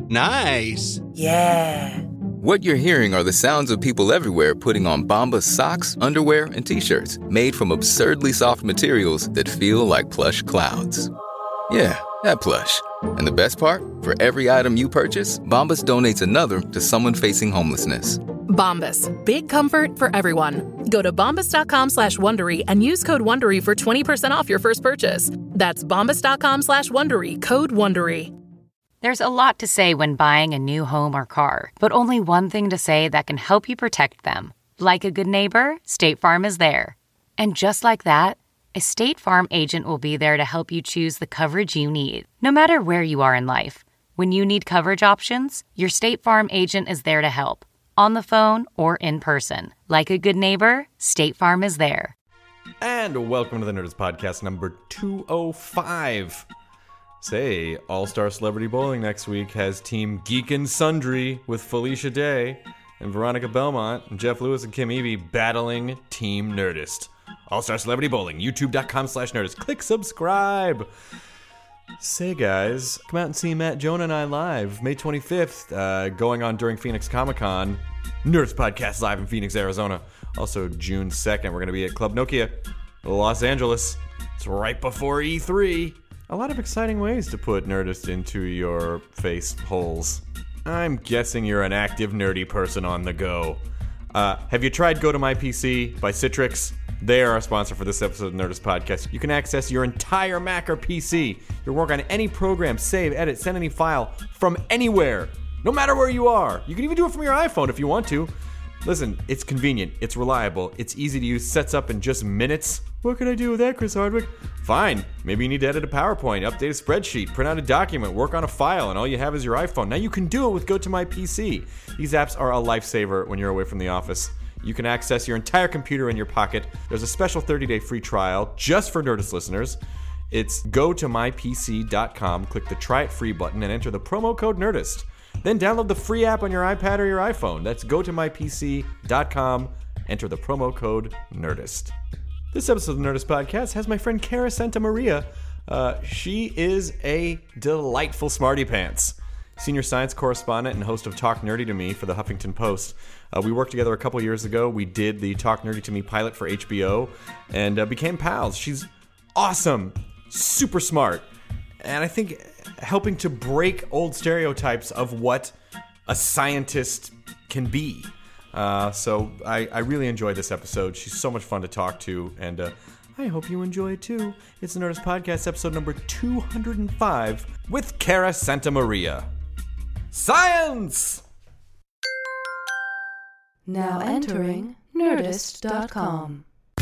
Nice. Yeah. What you're hearing are the sounds of people everywhere putting on Bombas socks, underwear, and T-shirts made from absurdly soft materials that feel like plush clouds. Yeah, that plush. And the best part? For every item you purchase, Bombas donates another to someone facing homelessness. Bombas. Big comfort for everyone. Go to bombas.com/Wondery and use code Wondery for 20% off your first purchase. That's bombas.com/Wondery, code Wondery. There's a lot to say when buying a new home or car, but only one thing to say that can help you protect them. Like a good neighbor, State Farm is there. And just like that, a State Farm agent will be there to help you choose the coverage you need, no matter where you are in life. When you need coverage options, your State Farm agent is there to help, on the phone or in person. Like a good neighbor, State Farm is there. And welcome to the Nerdist Podcast number 205. Say, All-Star Celebrity Bowling next week has Team Geek and Sundry with Felicia Day and Veronica Belmont and Jeff Lewis and Kim Eby battling Team Nerdist. All-Star Celebrity Bowling, youtube.com/Nerdist. Click subscribe. Say, guys, come out and see Matt, Jonah, and I live May 25th, going on during Phoenix Comic-Con. Nerdist Podcast live in Phoenix, Arizona. Also, June 2nd, we're going to be at Club Nokia, Los Angeles. It's right before E3. A lot of exciting ways to put Nerdist into your face holes. I'm guessing you're an active nerdy person on the go. Have you tried Go to My PC by Citrix? They are our sponsor for this episode of Nerdist Podcast. You can access your entire Mac or PC. You work on any program, save, edit, send any file from anywhere, no matter where you are. You can even do it from your iPhone if you want to. Listen, it's convenient, it's reliable, it's easy to use, sets up in just minutes. What can I do with that, Chris Hardwick? Fine, maybe you need to edit a PowerPoint, update a spreadsheet, print out a document, work on a file, and all you have is your iPhone. Now you can do it with Go to My PC. These apps are a lifesaver when you're away from the office. You can access your entire computer in your pocket. There's a special 30-day free trial just for Nerdist listeners. It's gotomypc.com, click the Try It Free button, and enter the promo code NERDIST. Then download the free app on your iPad or your iPhone. That's gotomypc.com. Enter the promo code NERDIST. This episode of the Nerdist Podcast has my friend Cara Santa Maria. She is a delightful smarty pants. Senior science correspondent and host of Talk Nerdy to Me for the Huffington Post. We worked together a couple years ago. We did the Talk Nerdy to Me pilot for HBO and became pals. She's awesome, super smart, and I think helping to break old stereotypes of what a scientist can be. So I really enjoyed this episode. She's so much fun to talk to, and I hope you enjoy it too. It's the Nerdist Podcast, episode number 205, with Cara Santa Maria. Science! Now entering Nerdist.com.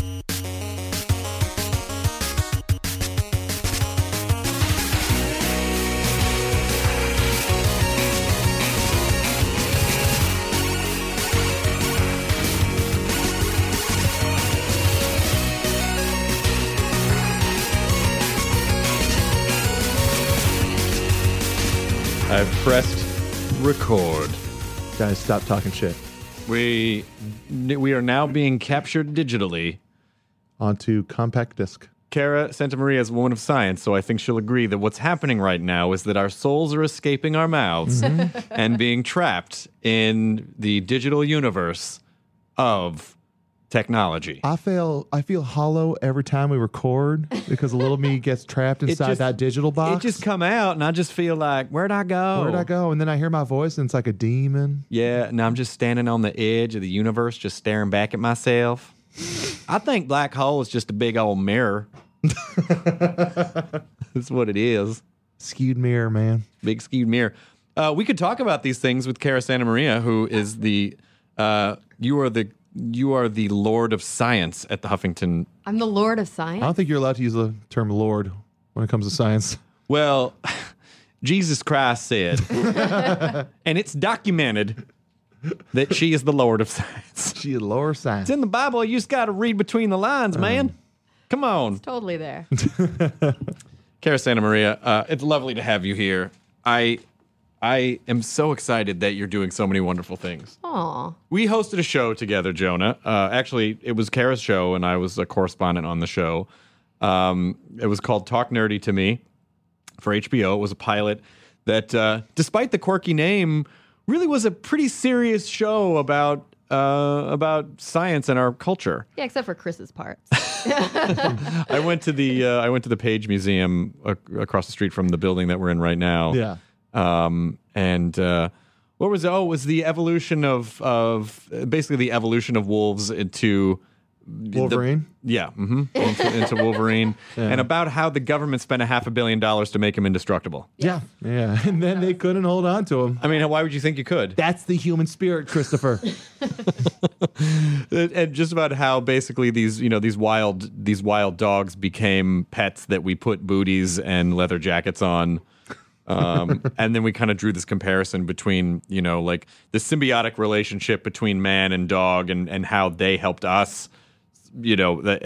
I've pressed record. Guys, stop talking shit. We are now being captured digitally Onto compact disc. Cara Santa Maria is a woman of science, so I think she'll agree that what's happening right now is that our souls are escaping our mouths and being trapped in the digital universe of technology. I feel hollow every time we record because a little me gets trapped inside that digital box. It just come out, and I just feel like, where'd I go? Where'd I go? And then I hear my voice, and it's like a demon. Yeah, and I'm just standing on the edge of the universe, just staring back at myself. I think black hole is just a big old mirror. That's what it is. Skewed mirror, man. Big skewed mirror. We could talk about these things with Cara Santa Maria, who is the you are the Lord of Science at the Huffington. I'm the Lord of Science? I don't think you're allowed to use the term Lord when it comes to science. Well, Jesus Christ said, and it's documented, that she is the Lord of Science. She is Lord of Science. It's in the Bible. You just got to read between the lines, man. Come on. It's totally there. Cara Santa Maria, it's lovely to have you here. I am so excited that you're doing so many wonderful things. Aw. We hosted a show together, Jonah. Actually, it was Cara's show, and I was a correspondent on the show. It was called Talk Nerdy to Me for HBO. It was a pilot that despite the quirky name, really was a pretty serious show about science and our culture. Yeah, except for Chris's parts. I went to the Page Museum across the street from the building that we're in right now. Yeah. And what was it? Oh, it was the evolution of basically the evolution of wolves into Wolverine? Into Wolverine. Yeah. And about how the government spent $500 million to make him indestructible. Yeah. And then they couldn't hold on to him. I mean, why would you think you could? That's the human spirit, Christopher. And just about how basically these wild dogs became pets that we put booties and leather jackets on. And then we kind of drew this comparison between, like the symbiotic relationship between man and dog and how they helped us, in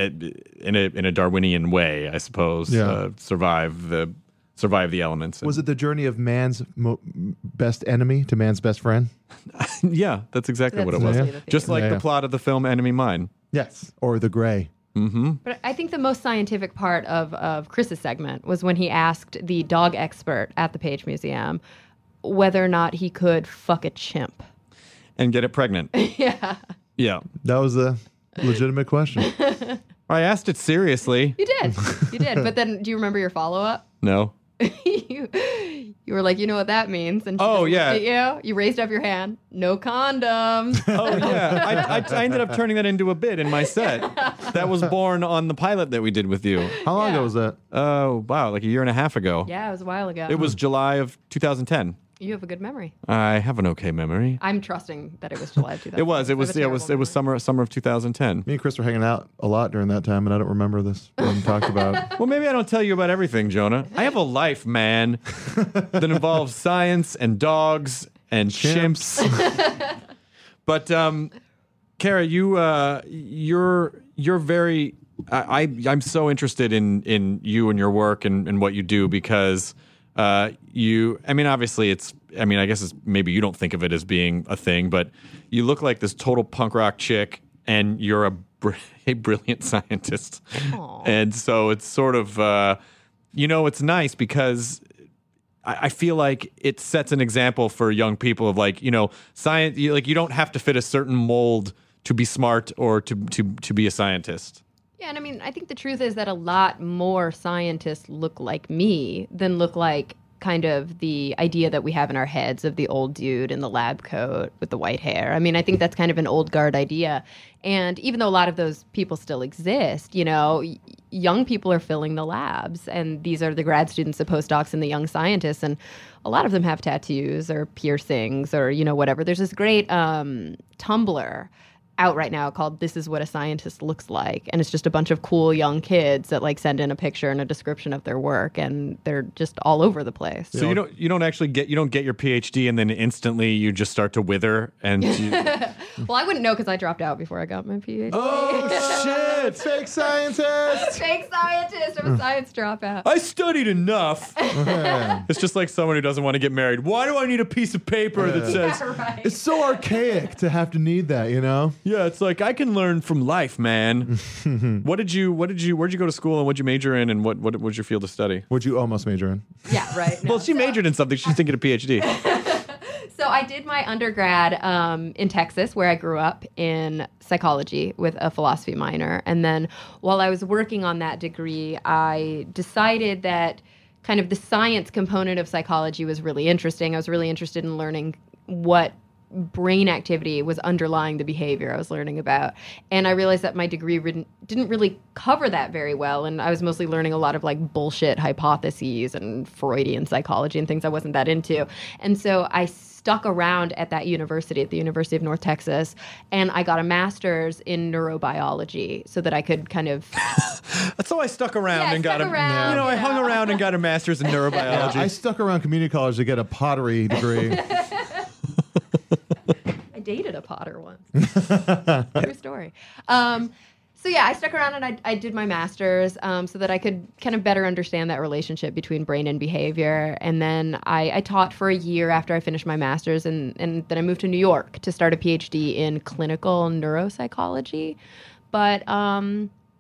a Darwinian way, I suppose, survive the elements. Was it the journey of man's best enemy to man's best friend? Yeah, that's exactly what it was. mostly the Just like the plot of the film Enemy Mine. Yes. Or The Gray. But I think the most scientific part of Chris's segment was when he asked the dog expert at the Page Museum whether or not he could fuck a chimp. And get it pregnant. Yeah. Yeah. That was a legitimate question. I asked it seriously. You did. But then do you remember your follow-up? No. you were like, you know what that means? And she Oh, just yeah. looked at you raised up your hand. No condoms. Oh, yeah. I ended up turning that into a bit in my set. That was born on the pilot that we did with you. How long ago was that? Oh, wow. Like a year and a half ago. Yeah, it was a while ago. It was July of 2010. You have a good memory. I have an okay memory. I'm trusting that it was July of 2000. It was. It was summer of 2010. Me and Chris were hanging out a lot during that time, and I don't remember this being talked about. Well, maybe I don't tell you about everything, Jonah. I have a life, man, that involves science and dogs and chimps. But, Kara, you're very. I'm so interested in you and your work and what you do because. I mean, obviously I guess maybe you don't think of it as being a thing, but you look like this total punk rock chick and you're a brilliant scientist. Aww. And so it's sort of, it's nice because I feel like it sets an example for young people of science, you don't have to fit a certain mold to be smart or to be a scientist. Yeah, and I mean, I think the truth is that a lot more scientists look like me than look like kind of the idea that we have in our heads of the old dude in the lab coat with the white hair. I mean, I think that's kind of an old guard idea. And even though a lot of those people still exist, young people are filling the labs. And these are the grad students, the postdocs, and the young scientists. And a lot of them have tattoos or piercings or, whatever. There's this great Tumblr out right now called This Is What a Scientist Looks Like, and it's just a bunch of cool young kids that send in a picture and a description of their work, and they're just all over the place. So you don't get your PhD and then instantly you just start to wither and Well, I wouldn't know because I dropped out before I got my PhD. Oh shit! Fake scientist! Fake scientist! I'm a science dropout. I studied enough. It's just like someone who doesn't want to get married. Why do I need a piece of paper that says? Right. It's so archaic to have to need that, Yeah, it's like I can learn from life, man. Where'd you go to school and what'd you major in and what was your field of study? What'd you almost major in? Yeah, right. No, Well, she majored in something. She's thinking of PhD. So I did my undergrad in Texas, where I grew up, in psychology with a philosophy minor. And then while I was working on that degree, I decided that kind of the science component of psychology was really interesting. I was really interested in learning what brain activity was underlying the behavior I was learning about. And I realized that my degree didn't really cover that very well. And I was mostly learning a lot of bullshit hypotheses and Freudian psychology and things I wasn't that into. And so I stuck around at that university, at the University of North Texas, and I got a master's in neurobiology so that I could kind of... So I stuck around Yeah, and got stuck around, I hung around and got a master's in neurobiology. I stuck around community college to get a pottery degree. I dated a potter once. True story. So yeah, I stuck around and I did my master's so that I could kind of better understand that relationship between brain and behavior. And then I taught for a year after I finished my master's, and then I moved to New York to start a PhD in clinical neuropsychology. But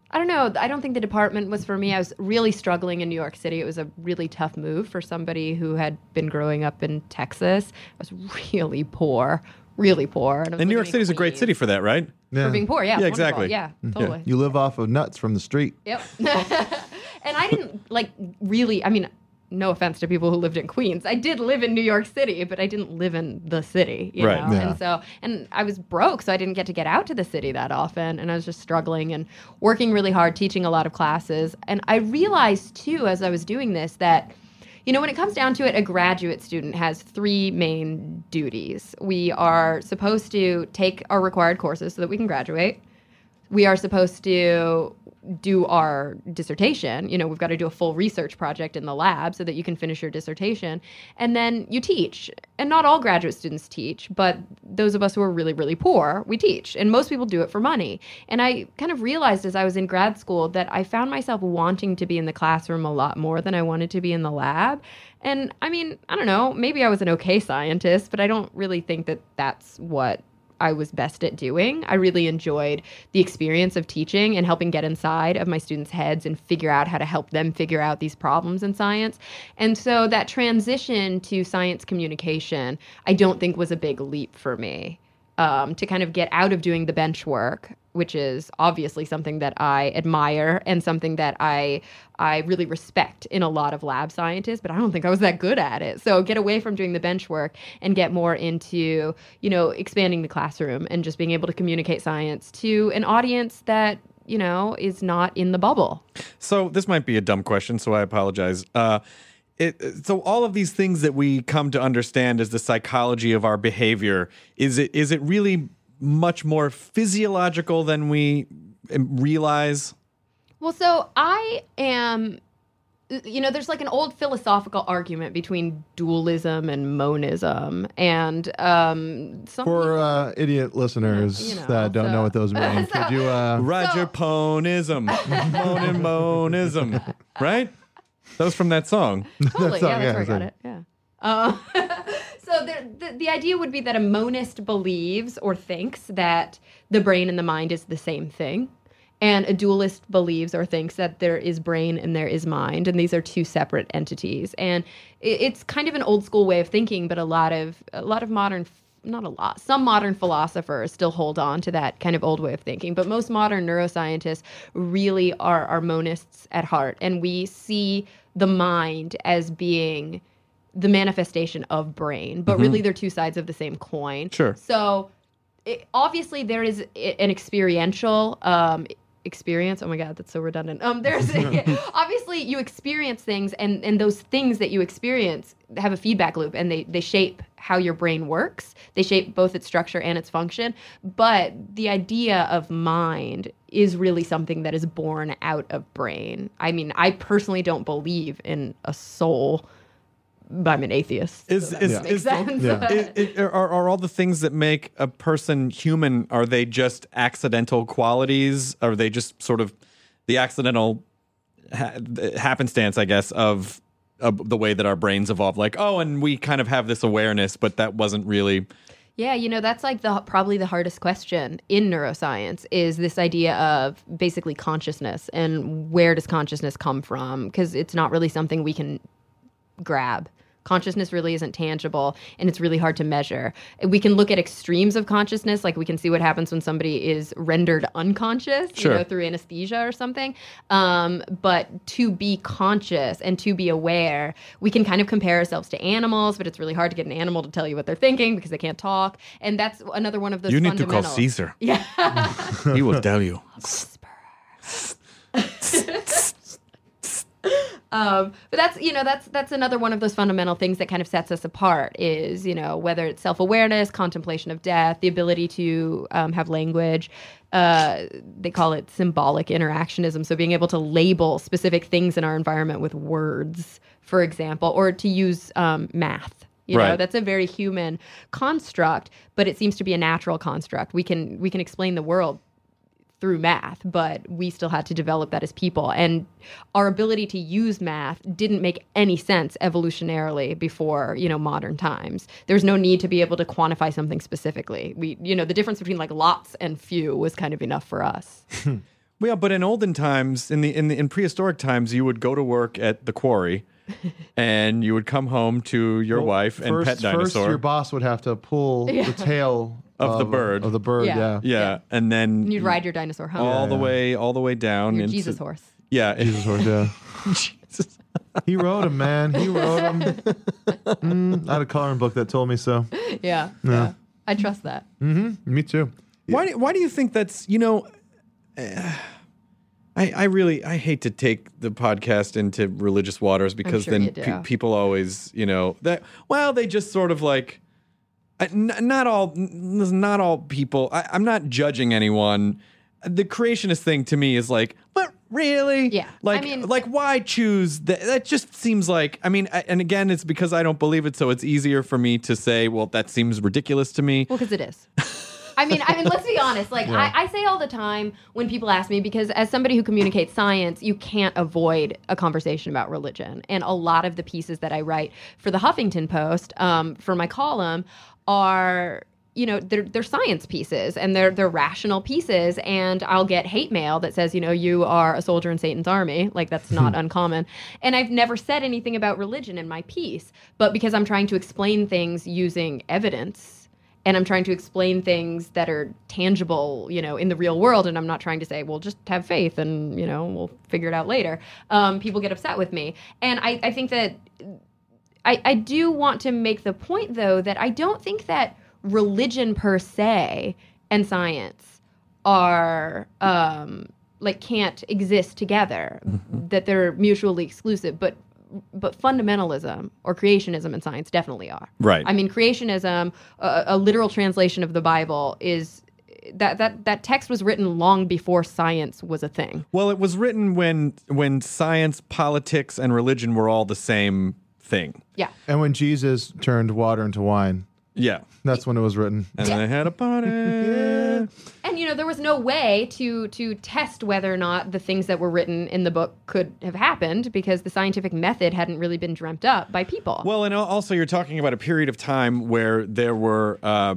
I don't know. I don't think the department was for me. I was really struggling in New York City. It was a really tough move for somebody who had been growing up in Texas. I was really poor. And New York City is a great city for that, right? For being poor, yeah. Yeah, Wonderful. exactly. Yeah, totally. You live off of nuts from the street. Yep. And I didn't really, no offense to people who lived in Queens. I did live in New York City, but I didn't live in the city, you Right. know? Yeah. And I was broke, so I didn't get out to the city that often. And I was just struggling and working really hard, teaching a lot of classes. And I realized, too, as I was doing this, that when it comes down to it, a graduate student has 3 main duties. We are supposed to take our required courses so that we can graduate. We are supposed to do our dissertation. We've got to do a full research project in the lab so that you can finish your dissertation. And then you teach. And not all graduate students teach, but those of us who are really, really poor, we teach. And most people do it for money. And I kind of realized as I was in grad school that I found myself wanting to be in the classroom a lot more than I wanted to be in the lab. And I don't know, maybe I was an okay scientist, but I don't really think that that's what I was best at doing. I really enjoyed the experience of teaching and helping get inside of my students' heads and figure out how to help them figure out these problems in science. And so that transition to science communication, I don't think was a big leap for me. To kind of get out of doing the bench work, which is obviously something that I admire and something that I really respect in a lot of lab scientists, but I don't think I was that good at it. So get away from doing the bench work and get more into, expanding the classroom and just being able to communicate science to an audience that, is not in the bubble. So this might be a dumb question, so I apologize. So all of these things that we come to understand as the psychology of our behavior, is it really much more physiological than we realize? Well, so I am, there's like an old philosophical argument between dualism and monism. And for idiot listeners that don't know what those mean, could you... Roger Ponism. Monism. Right? That was from that song. Totally, yeah, that's where I got it. Yeah. So the idea would be that a monist believes or thinks that the brain and the mind is the same thing. And a dualist believes or thinks that there is brain and there is mind, and these are 2 separate entities. And it's kind of an old school way of thinking, but a lot of modern, not a lot, some modern philosophers still hold on to that kind of old way of thinking. But most modern neuroscientists really are monists at heart, and we see the mind as being the manifestation of brain, but really they're 2 sides of the same coin. Sure. So obviously there is an experiential experience. Oh my God, that's so redundant. Obviously you experience things, and those things that you experience have a feedback loop, and they shape how your brain works. They shape both its structure and its function. But the idea of mind is really something that is born out of brain. I personally don't believe in a soul. I'm an atheist. Are all the things that make a person human, are they just accidental qualities? Are they just sort of the accidental happenstance, I guess, of the way that our brains evolved? Like, and we kind of have this awareness, but that wasn't really... Yeah, that's like probably the hardest question in neuroscience, is this idea of basically consciousness and where does consciousness come from? Because it's not really something we can grab. Consciousness really isn't tangible, and it's really hard to measure. We can look at extremes of consciousness, like we can see what happens when somebody is rendered unconscious, through anesthesia or something. But to be conscious and to be aware, we can kind of compare ourselves to animals, but it's really hard to get an animal to tell you what they're thinking because they can't talk. And that's another one of those fundamentals. You need to call Caesar. Yeah. He will tell you. But that's another one of those fundamental things that kind of sets us apart is, whether it's self-awareness, contemplation of death, the ability to have language. They call it symbolic interactionism. So being able to label specific things in our environment with words, for example, or to use math. That's a very human construct, but it seems to be a natural construct. We can explain the world through math, but we still had to develop that as people. And our ability to use math didn't make any sense evolutionarily before, modern times. There's no need to be able to quantify something specifically. The difference between like lots and few was kind of enough for us. Well, yeah, but in olden times, in prehistoric times, you would go to work at the quarry, and you would come home to your wife and pet dinosaur. First, your boss would have to pull the tail of the bird. Of the bird, Yeah, and then And you'd ride your dinosaur home. all the way down. Your into, Jesus horse. Yeah, Jesus horse, yeah. Jesus. He wrote him, man. He wrote him. I had a coloring book that told me so. Yeah. I trust that. Me too. Why do you think that's, you know, I hate to take the podcast into religious waters because sure you then do. people always, you know, they just sort of like, not all people, I'm not judging anyone. The creationist thing to me is like, but really? Yeah. Like, I mean, like why choose that? That just seems like, I mean, and again, it's because I don't believe it. So it's easier for me to say, well, that seems ridiculous to me. Well, because it is. I mean, let's be honest. Like, I say all the time when people ask me, because as somebody who communicates science, you can't avoid a conversation about religion. And a lot of the pieces that I write for the Huffington Post, for my column, are, you know, they're science pieces and they're rational pieces. And I'll get hate mail that says, you know, you are a soldier in Satan's army. Like, that's not uncommon. And I've never said anything about religion in my piece, but because I'm trying to explain things using evidence. And I'm trying to explain things that are tangible, you know, in the real world. And I'm not trying to say, well, just have faith and, you know, we'll figure it out later. People get upset with me. And I think that I do want to make the point, though, that I don't think that religion per se and science are can't exist together, that they're mutually exclusive. But fundamentalism or creationism in science definitely are. Right. I mean, creationism, a literal translation of the Bible, is that text was written long before science was a thing. Well, it was written when science, politics, and religion were all the same thing. Yeah. And when Jesus turned water into wine, Yeah. that's when it was written. And they had a party. And, you know, there was no way to test whether or not the things that were written in the book could have happened because the scientific method hadn't really been dreamt up by people. Well, and also you're talking about a period of time where there were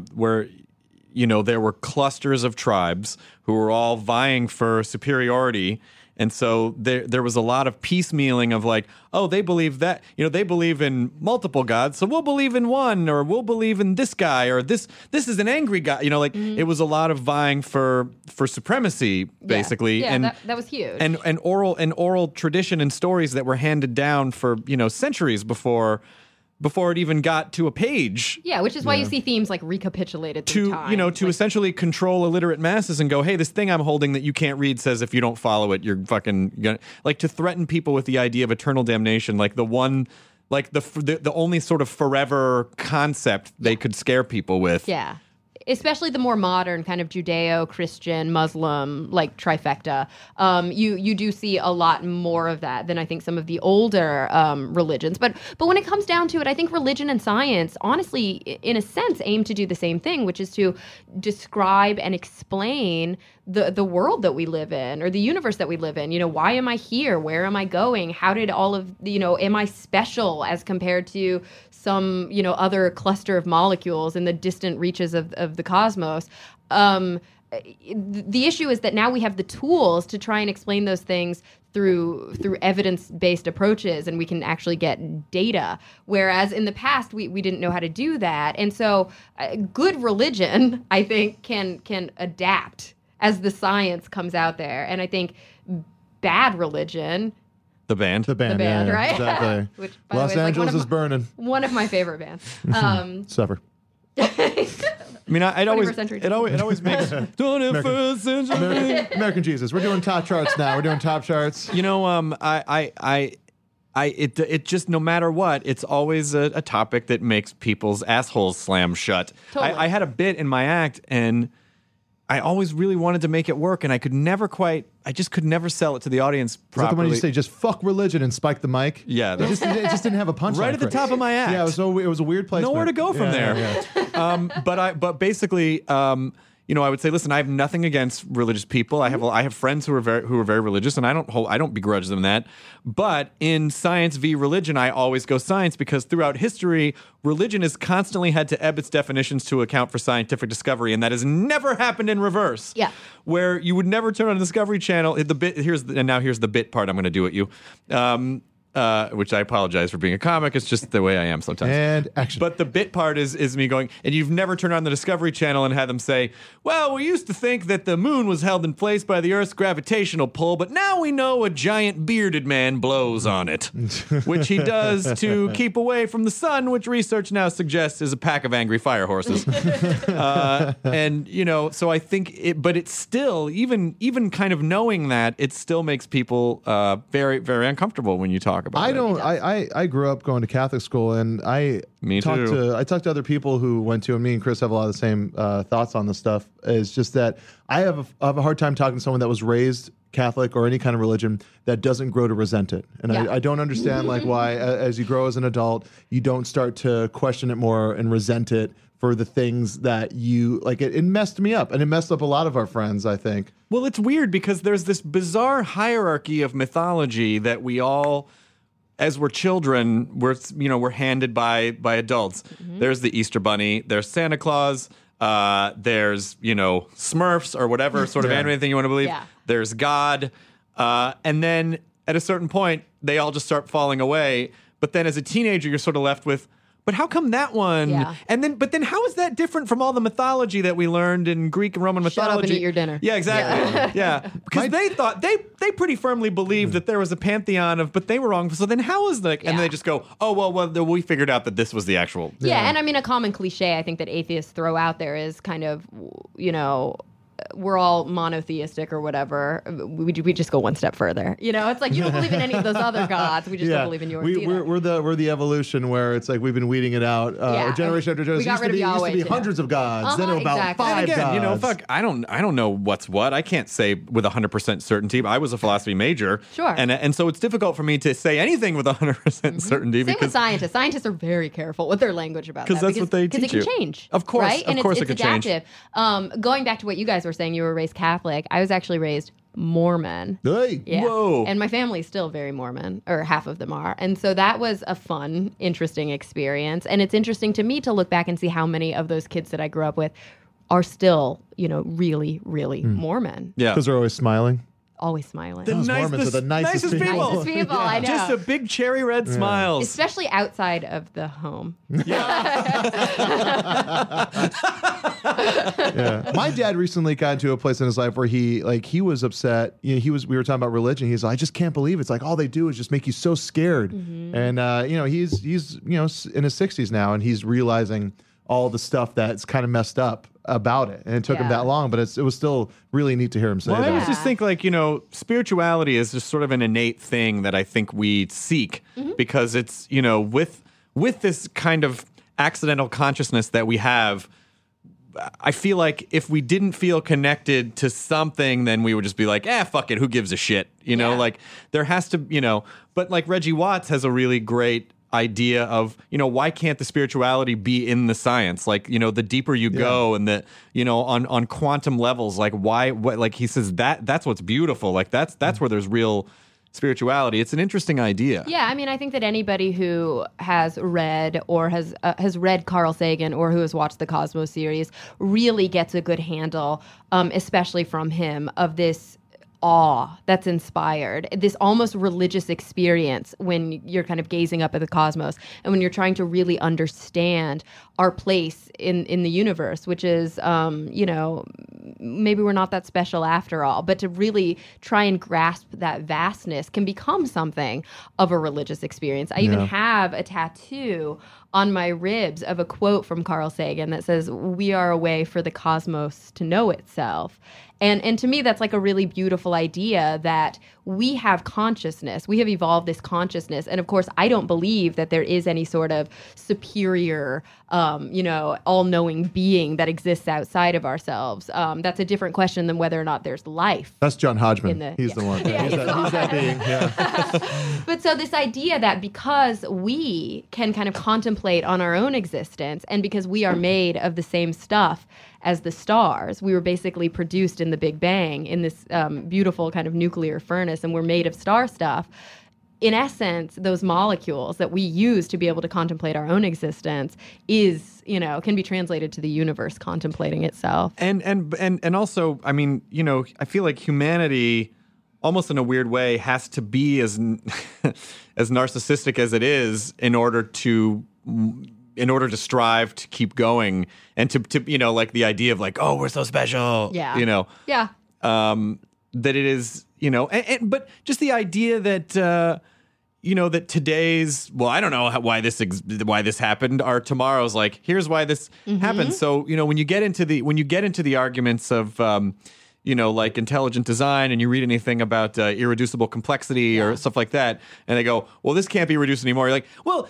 there were clusters of tribes who were all vying for superiority. And so there was a lot of piecemealing of like, oh, they believe that, you know, they believe in multiple gods, so we'll believe in one, or we'll believe in this guy, or this is an angry guy. You know, like it was a lot of vying for supremacy, basically. Yeah, and that was huge. And oral tradition and stories that were handed down for, you know, centuries before it even got to a page. Yeah, which is why you see themes like recapitulated through time. To essentially control illiterate masses and go, hey, this thing I'm holding that you can't read says if you don't follow it, you're fucking gonna, like, to threaten people with the idea of eternal damnation, like the one, like the only sort of forever concept they could scare people with. Yeah. Especially the more modern kind of Judeo-Christian, Muslim, like trifecta. You do see a lot more of that than I think some of the older religions. But when it comes down to it, I think religion and science, honestly, in a sense, aim to do the same thing, which is to describe and explain the world that we live in or the universe that we live in. You know, why am I here? Where am I going? How did all of, you know, am I special as compared to some, you know, other cluster of molecules in the distant reaches of the cosmos? The issue is that now we have the tools to try and explain those things through evidence-based approaches, and we can actually get data. Whereas in the past, we didn't know how to do that. And so good religion, I think, can adapt as the science comes out there. And I think bad religion... The band, yeah, right? Exactly. Which, by Los the way, Angeles is burning. One of my favorite bands. Suffer. I mean, it always 21st century. it always makes 21st century. American Jesus. We're doing top charts now. We're doing top charts. You know, it just, no matter what, it's always a topic that makes people's assholes slam shut. Totally. I had a bit in my act, and I always really wanted to make it work, and I could never sell it to the audience properly. Is that the one you say, just fuck religion and spike the mic? Yeah. It just didn't have a punchline. Right at the top of my act. Yeah, it was a weird place. Nowhere to go from there. Yeah. But basically, I would say, listen, I have nothing against religious people. I have friends who are very religious, and I don't begrudge them that. But in science v. religion, I always go science, because throughout history, religion has constantly had to ebb its definitions to account for scientific discovery, and that has never happened in reverse. Yeah. Where you would never turn on the Discovery Channel. Here's the bit part I'm going to do at you. Which I apologize for being a comic. It's just the way I am sometimes. And action. But the bit part is me going, and you've never turned on the Discovery Channel and had them say, well, we used to think that the moon was held in place by the Earth's gravitational pull, but now we know a giant bearded man blows on it, which he does to keep away from the sun, which research now suggests is a pack of angry fire horses. And, so I think but it's still, even kind of knowing that, it still makes people very, very uncomfortable when you talk about it. I grew up going to Catholic school, and I talked to other people who went to, and me and Chris have a lot of the same thoughts on this stuff. It's just that I have a hard time talking to someone that was raised Catholic or any kind of religion that doesn't grow to resent it. And I don't understand why as you grow as an adult, you don't start to question it more and resent it for the things that you like. It messed me up, and it messed up a lot of our friends, I think. Well, it's weird because there's this bizarre hierarchy of mythology that we all, as we're children, we're handed by adults. Mm-hmm. There's the Easter Bunny, there's Santa Claus, there's Smurfs or whatever sort of animated thing you want to believe. Yeah. There's God, and then at a certain point they all just start falling away. But then as a teenager, you're sort of left with, but how come that one? Yeah. But then how is that different from all the mythology that we learned in Greek and Roman mythology? Shut up and eat your dinner. Yeah, exactly. Yeah. Because they thought, they pretty firmly believed that there was a pantheon but they were wrong. So then how is and then they just go, oh, well, we figured out that this was the actual. Yeah, and I mean, a common cliche I think that atheists throw out there is kind of, we're all monotheistic or whatever. We just go one step further. It's like you don't believe in any of those other gods. We just don't believe in yours either. We're the evolution where it's like we've been weeding it out generation after generation. Used to be hundreds of gods. Then about 5 gods. I don't know what's what. I can't say with 100% certainty. I was a philosophy major. Sure. And so it's difficult for me to say anything with 100% certainty. Same with scientists. Scientists are very careful with their language about that. Because that's what they teach you. Because it can change. Of course. Right? Of course it can change. It's adaptive. Going back to what you guys were saying, you were raised Catholic. I was actually raised Mormon. Hey. Yeah. Whoa. And my family's still very Mormon, or half of them are. And so that was a fun, interesting experience. And it's interesting to me to look back and see how many of those kids that I grew up with are still, really, really Mormon. Yeah. Because they're always smiling. Always smiling. Mormons are the nicest people. Nicest people, I know. Just a big cherry red smiles. Especially outside of the home. Yeah. My dad recently got into a place in his life where he was upset. We were talking about religion. He's like, I just can't believe it. It's like all they do is just make you so scared. Mm-hmm. And he's in his 60s now, and he's realizing all the stuff that's kind of messed up about it, and it took him that long, but it was still really neat to hear him say that. I always just think spirituality is just sort of an innate thing that I think we seek because it's with this kind of accidental consciousness that we have. I feel like if we didn't feel connected to something, then we would just be like, fuck it, who gives a shit? Like there has to, but like Reggie Watts has a really great idea of, why can't the spirituality be in the science? Like, the deeper you go and the, on quantum levels, like like he says that's what's beautiful. Like that's where there's real spirituality. It's an interesting idea. Yeah, I mean, I think that anybody who has read or has read Carl Sagan or who has watched the Cosmos series really gets a good handle, especially from him, of this awe that's inspired, this almost religious experience when you're kind of gazing up at the cosmos and when you're trying to really understand our place in the universe, which is, maybe we're not that special after all, but to really try and grasp that vastness can become something of a religious experience. I even have a tattoo on my ribs of a quote from Carl Sagan that says, "We are a way for the cosmos to know itself." And to me, that's like a really beautiful idea that we have consciousness. We have evolved this consciousness. And of course, I don't believe that there is any sort of superior, all-knowing being that exists outside of ourselves. that's a different question than whether or not there's life. That's John Hodgman. He's the one. Yeah, he's that being. Yeah. But so this idea that because we can kind of contemplate on our own existence, and because we are made of the same stuff as the stars, we were basically produced in the Big Bang in this beautiful kind of nuclear furnace, and we're made of star stuff. In essence, those molecules that we use to be able to contemplate our own existence can be translated to the universe contemplating itself. And also, I mean, I feel like humanity, almost in a weird way, has to be as as narcissistic as it is in order to strive to keep going and to like the idea of like, oh, we're so special. Yeah. Yeah. That it is, but just the idea that that today's, well, I don't know why this happened. Our tomorrow's like, here's why this happened. So when you get into the arguments of like intelligent design, and you read anything about irreducible complexity or stuff like that, and they go, well, this can't be reduced anymore. You're like, well,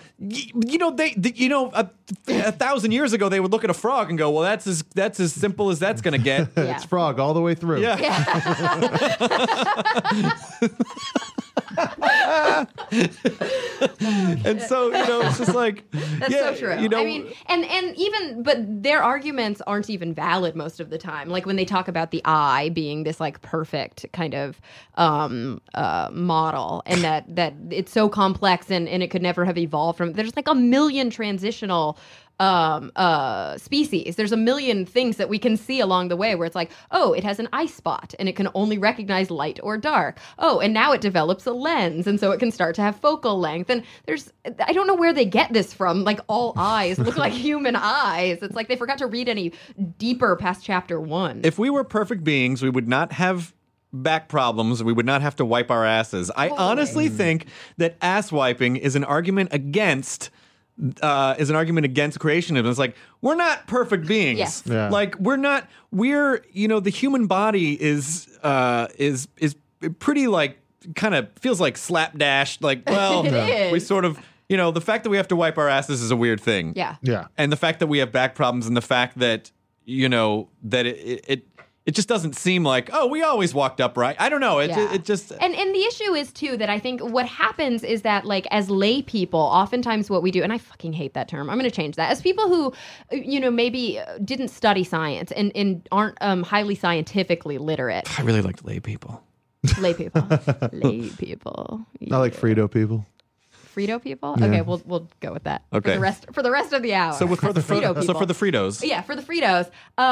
a 1,000 years ago they would look at a frog and go, well, that's as simple as that's going to get. It's frog all the way through. Yeah. And so it's just like that's so true. I mean, but their arguments aren't even valid most of the time. Like when they talk about the eye being this like perfect kind of model, and that it's so complex and it could never have evolved from. There's like a million transitional species. There's a million things that we can see along the way where it's like, oh, it has an eye spot and it can only recognize light or dark. Oh, and now it develops a lens, and so it can start to have focal length. And I don't know where they get this from. Like all eyes look like human eyes. It's like they forgot to read any deeper past chapter 1. If we were perfect beings, we would not have back problems. We would not have to wipe our asses. I honestly think that ass wiping is an argument against creationism. It's like, we're not perfect beings. Yes. Yeah. Like the human body is pretty like kind of feels like slapdash. Like, well, is. we sort of, the fact that we have to wipe our asses is a weird thing. Yeah. Yeah. And the fact that we have back problems, and the fact that, that it just doesn't seem like, oh, we always walked upright. I don't know. It just... And the issue is, too, that I think what happens is that, like, as lay people, oftentimes what we do, and I fucking hate that term. I'm going to change that. As people who, maybe didn't study science and aren't highly scientifically literate. I really like lay people. Lay people. Lay people. Yeah. I like Frito people. Frito people? Yeah. Okay, we'll go with that. Okay. For the rest of the hour. So for the Fritos. Yeah, for the Fritos.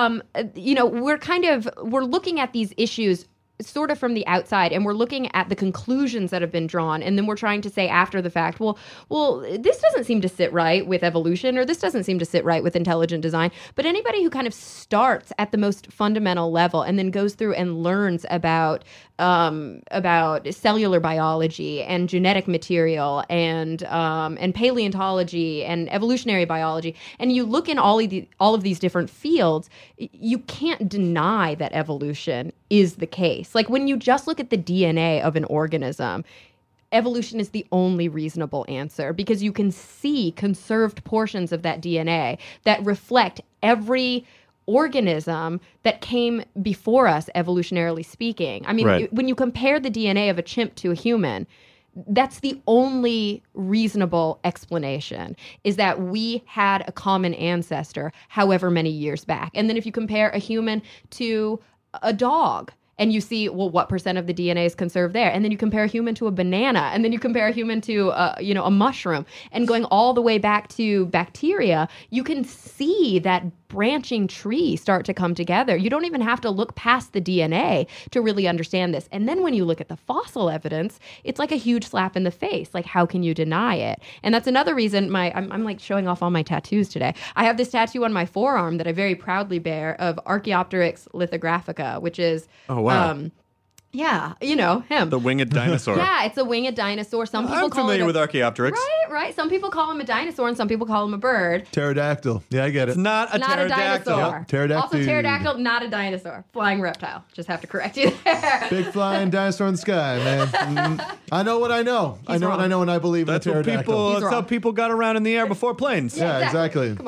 We're looking at these issues sort of from the outside, and we're looking at the conclusions that have been drawn, and then we're trying to say after the fact, well, this doesn't seem to sit right with evolution, or this doesn't seem to sit right with intelligent design. But anybody who kind of starts at the most fundamental level and then goes through and learns about cellular biology and genetic material and paleontology and evolutionary biology, and you look in all of these different fields, you can't deny that evolution is the case. Like when you just look at the DNA of an organism, evolution is the only reasonable answer, because you can see conserved portions of that DNA that reflect every organism that came before us, evolutionarily speaking. I mean, when you compare the DNA of a chimp to a human, that's the only reasonable explanation, is that we had a common ancestor however many years back. And then if you compare a human to a dog, and you see, well, what percent of the DNA is conserved there? And then you compare a human to a banana, and then you compare a human to, a mushroom, and going all the way back to bacteria, you can see that branching tree start to come together. You don't even have to look past the DNA to really understand this. And then when you look at the fossil evidence, it's like a huge slap in the face. Like, how can you deny it? And that's another reason I'm like showing off all my tattoos today. I have this tattoo on my forearm that I very proudly bear of Archaeopteryx lithographica, which is... Oh, wow. Yeah, him. The winged dinosaur. Yeah, it's a winged dinosaur. Some people I'm familiar with Archaeopteryx. Right. Some people call him a dinosaur, and some people call him a bird. Pterodactyl. Yeah, I get it. It's not a pterodactyl. Dinosaur. Pterodactyl. Also pterodactyl, not a dinosaur. Flying reptile. Just have to correct you there. Big flying dinosaur in the sky, man. I know what I know. What I know, and I believe That's in a pterodactyl. That's how people got around in the air before planes. Yeah, exactly. Come on.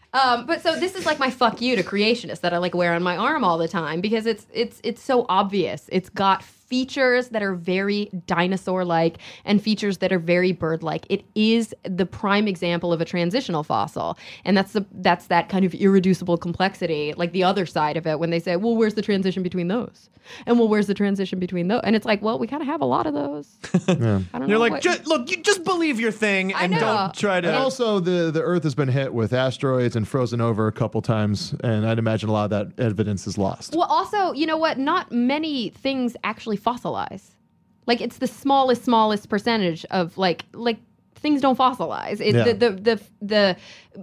But so this is like my fuck you to creationists that I like wear on my arm all the time because it's so obvious. It's got features that are very dinosaur-like and features that are very bird-like. It is the prime example of a transitional fossil, and that's that kind of irreducible complexity, like the other side of it when they say, well, where's the transition between those? And well, where's the transition between those? And it's like, well, we kind of have a lot of those. Yeah. I don't You're know like, look, you just believe your thing and know. don't try to. And also, the Earth has been hit with asteroids and frozen over a couple times, and I'd imagine a lot of that evidence is lost. Well, also, you know what? Not many things actually fossilize. Like, it's the smallest percentage of like things don't fossilize. The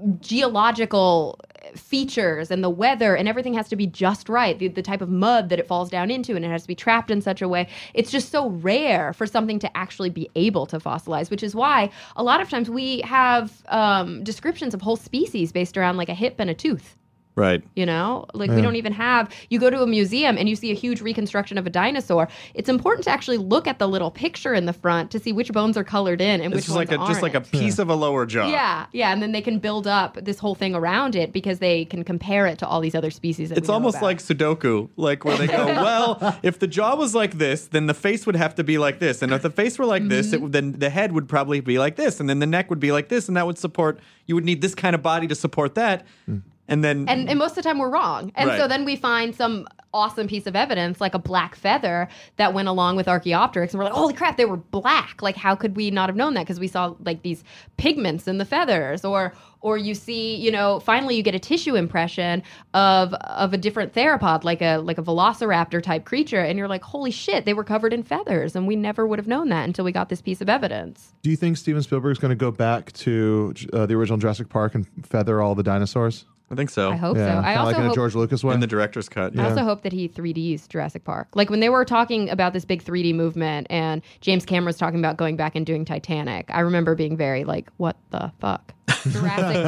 geological features and the weather and everything has to be just right. The type of mud that it falls down into, and it has to be trapped in such a way. It's just so rare for something to actually be able to fossilize, which is why a lot of times we have descriptions of whole species based around like a hip and a tooth. Right. You know, like we don't even have, you go to a museum and you see a huge reconstruction of a dinosaur. It's important to actually look at the little picture in the front to see which bones are colored in and which ones aren't. Just like a piece of a lower jaw. Yeah. And then they can build up this whole thing around it because they can compare it to all these other species. It's almost like Sudoku, like where they go, well, if the jaw was like this, then the face would have to be like this. And if the face were like this, then the head would probably be like this. And then the neck would be like this. And that would support, you would need this kind of body to support that. And then, and most of the time we're wrong. And Right. so then we find some awesome piece of evidence, like a black feather that went along with Archaeopteryx, and we're like, holy crap, they were black. Like, how could we not have known that? Because we saw like these pigments in the feathers, or you see, you know, finally you get a tissue impression of a different theropod, like a velociraptor type creature, and you're like, holy shit, they were covered in feathers, and we never would have known that until we got this piece of evidence. Do you think Steven Spielberg's going to go back to the original Jurassic Park and feather all the dinosaurs? I think so. I hope so. Yeah, I kind of also like in a hope George Lucas way. In the director's cut. I also hope that he 3Ds Jurassic Park. Like when they were talking about this big 3D movement and James Cameron was talking about going back and doing Titanic, I remember being very like, what the fuck? Jurassic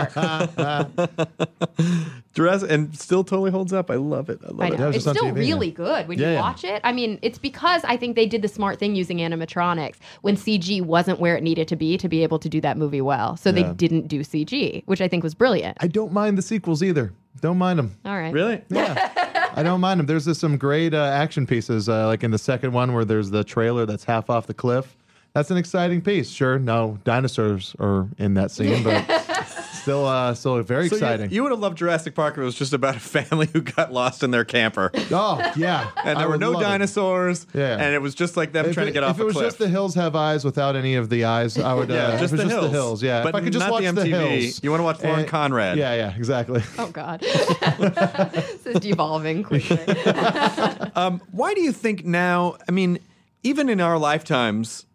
Park. Jurassic, and still totally holds up. I love it. I love I it. know. That was It's just on still TV, really good when you Yeah. watch it. I mean, it's because I think they did the smart thing using animatronics when CG wasn't where it needed to be able to do that movie well. So they didn't do CG, which I think was brilliant. I don't mind the sequels either. Don't mind them. All right. Really? Yeah. I don't mind them. There's some great action pieces, like in the second one where there's the trailer that's half off the cliff. That's an exciting piece. Sure, no dinosaurs are in that scene, but still very exciting. You would have loved Jurassic Park if it was just about a family who got lost in their camper. Oh, yeah. And there were no dinosaurs. Yeah. And it was just like them trying to get off a If it was cliff. just The Hills Have Eyes without any of the eyes, I would. Yeah, if just it was The just Hills. The Hills, yeah. But if I could just not watch the The MTV. Hills. You wanna watch Lauren Conrad. Yeah, exactly. Oh, God. This is devolving quickly. Why do you think now, I mean, even in our lifetimes,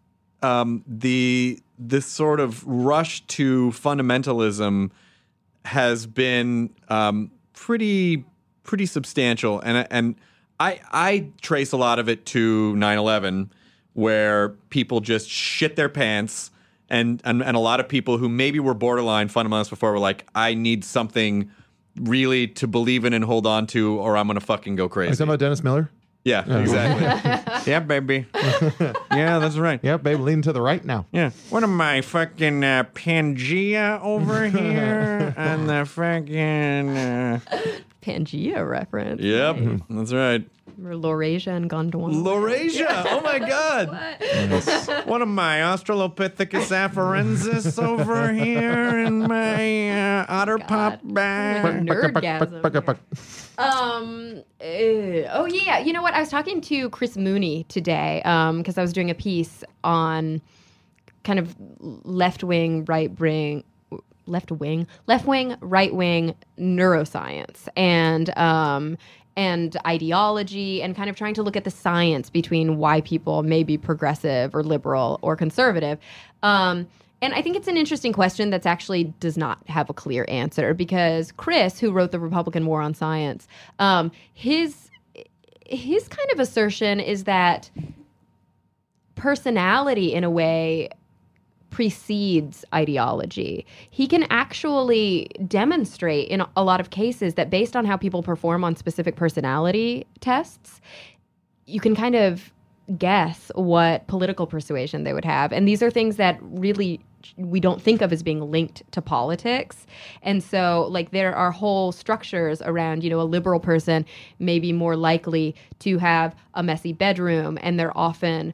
this sort of rush to fundamentalism has been pretty substantial, and I trace a lot of it to 9/11, where people just shit their pants, and a lot of people who maybe were borderline fundamentalists before were like, I need something really to believe in and hold on to, or I'm gonna fucking go Are you crazy. talking about Dennis Miller? Yeah, exactly. Yeah, baby. Yeah, that's right. Yep, babe, leaning to the right now. Yeah. What am I, fucking Pangea over here? And the fucking... Pangea reference. Yep, Right. that's right. Or Laurasia and Gondwana. Laurasia! Oh my God! What am I, Australopithecus afarensis over here in my otter pop bag? Nerdgasm. Oh yeah, you know what? I was talking to Chris Mooney today because I was doing a piece on kind of left-wing, right-wing neuroscience and ideology, and kind of trying to look at the science between why people may be progressive or liberal or conservative. And I think it's an interesting question that's actually does not have a clear answer, because Chris, who wrote The Republican War on Science, his kind of assertion is that personality, in a way, precedes ideology. He can actually demonstrate in a lot of cases that based on how people perform on specific personality tests, you can kind of guess what political persuasion they would have. And these are things that really we don't think of as being linked to politics. And so like there are whole structures around, a liberal person may be more likely to have a messy bedroom, and they're often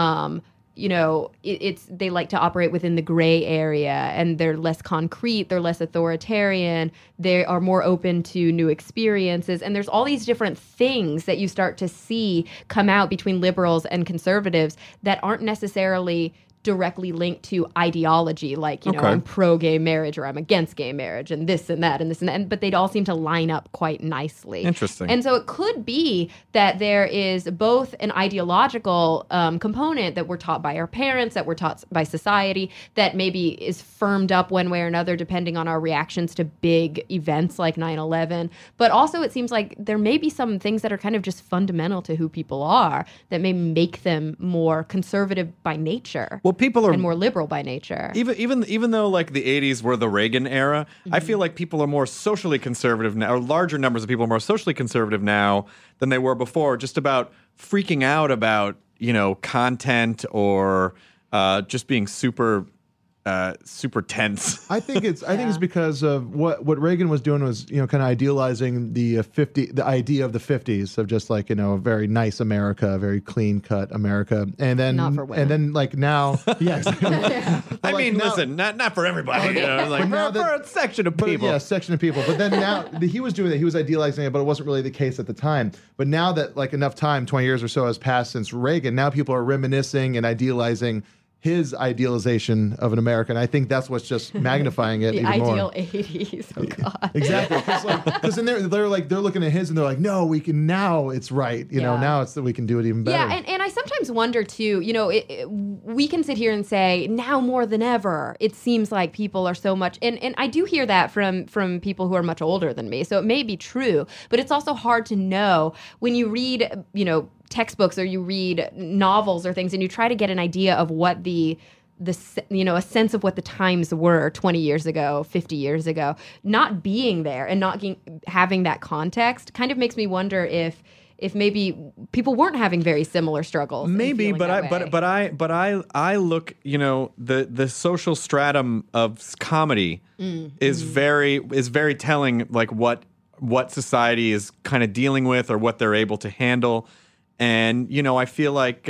they like to operate within the gray area, and they're less concrete, they're less authoritarian, they are more open to new experiences. And there's all these different things that you start to see come out between liberals and conservatives that aren't necessarily directly linked to ideology, like, I'm pro-gay marriage or I'm against gay marriage and this and that and this and that, but they'd all seem to line up quite nicely. Interesting. And so it could be that there is both an ideological component that we're taught by our parents, that we're taught by society, that maybe is firmed up one way or another depending on our reactions to big events like 9/11. But also it seems like there may be some things that are kind of just fundamental to who people are that may make them more conservative by nature. Well, people are and more liberal by nature. Even though like the 80s were the Reagan era, I feel like people are more socially conservative now, or larger numbers of people are more socially conservative now than they were before, just about freaking out about, content or just being super tense. I think it's because of what Reagan was doing was, kind of idealizing the idea of the 50s of just like, a very nice America, a very clean cut America. And then not for women. And then like now, yes. I mean, listen, not for everybody, like for a section of people. Yeah, section of people. But then now he was doing that. He was idealizing it, but it wasn't really the case at the time. But now that like enough time, 20 years or so has passed since Reagan, now people are reminiscing and idealizing his idealization of an America, and I think that's what's just magnifying it even more. The ideal 80s, oh God. Exactly, because then they're looking at his and they're like, no, we can, now it's right, now it's that we can do it even better. Yeah, and I sometimes wonder too, we can sit here and say, now more than ever, it seems like people are so much, and I do hear that from people who are much older than me, so it may be true, but it's also hard to know when you read, textbooks or you read novels or things and you try to get an idea of what a sense of what the times were 20 years ago, 50 years ago, not being there and not having that context kind of makes me wonder if maybe people weren't having very similar struggles. Maybe, but I look, the social stratum of comedy is very telling, like what society is kind of dealing with or what they're able to handle. And, I feel like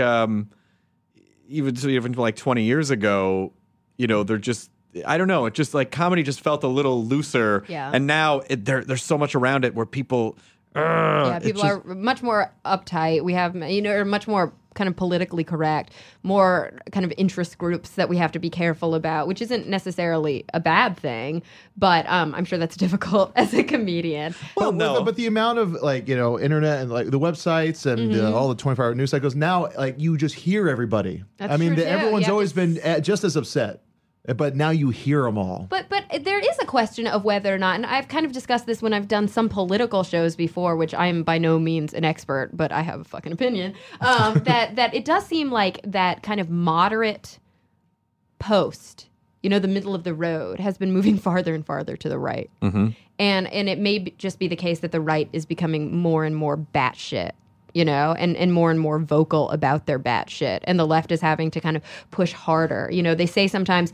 even like 20 years ago, they're just, I don't know, it just like comedy just felt a little looser. Yeah. And now there's so much around it where people... people are much more uptight. We have, are much more kind of politically correct, more kind of interest groups that we have to be careful about, which isn't necessarily a bad thing, but I'm sure that's difficult as a comedian. Well, no. But the amount of internet and like the websites and all the 24-hour news cycles, now like you just hear everybody. That's I mean, true, everyone's always been just as upset. But now you hear them all. But there is a question of whether or not, and I've kind of discussed this when I've done some political shows before, which I am by no means an expert, but I have a fucking opinion, that it does seem like that kind of moderate post, the middle of the road, has been moving farther and farther to the right. Mm-hmm. And it may just be the case that the right is becoming more and more batshit. And more vocal about their batshit. And the left is having to kind of push harder. They say sometimes,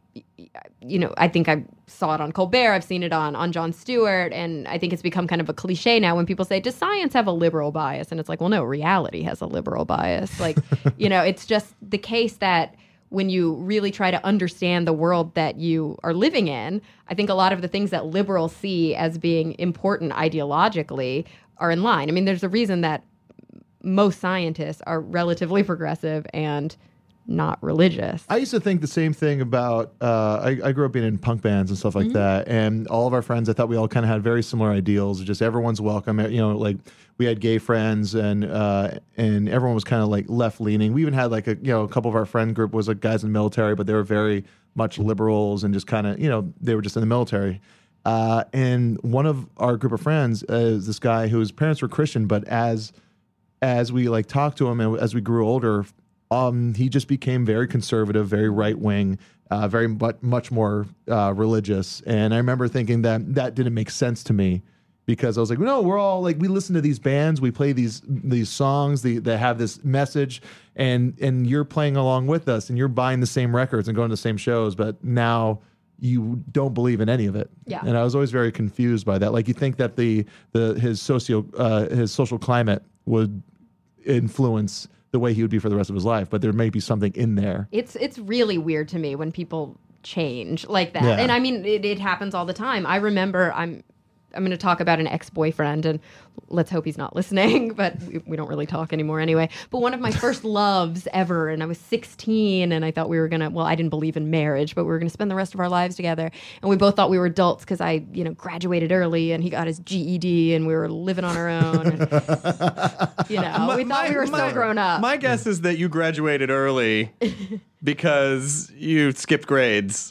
I think I saw it on Colbert, I've seen it on Jon Stewart, and I think it's become kind of a cliche now when people say, does science have a liberal bias? And it's like, well, no, reality has a liberal bias. Like, it's just the case that when you really try to understand the world that you are living in, I think a lot of the things that liberals see as being important ideologically are in line. I mean, there's a reason that most scientists are relatively progressive and not religious. I used to think the same thing about, I grew up being in punk bands and stuff like that, and all of our friends, I thought we all kind of had very similar ideals, just everyone's welcome, like we had gay friends and everyone was kind of like left-leaning. We even had like a couple of our friend group was like guys in the military, but they were very much liberals and just kind of, they were just in the military. And one of our group of friends is this guy whose parents were Christian, but as we like talked to him and as we grew older, he just became very conservative, very right wing, much more religious. And I remember thinking that didn't make sense to me because I was like, no, we're all like, we listen to these bands, we play these songs that have this message, and you're playing along with us, and you're buying the same records and going to the same shows, but now you don't believe in any of it. Yeah. And I was always very confused by that. Like, you think that his social climate would influence the way he would be for the rest of his life, but there may be something in there. It's really weird to me when people change like that. Yeah. And I mean, it happens all the time. I remember I'm going to talk about an ex-boyfriend, and let's hope he's not listening, but we don't really talk anymore anyway. But one of my first loves ever, and I was 16, and I thought we were going to, well, I didn't believe in marriage, but we were going to spend the rest of our lives together. And we both thought we were adults because I, graduated early, and he got his GED, and we were living on our own. And, we thought we were so grown up. My guess is that you graduated early because you skipped grades.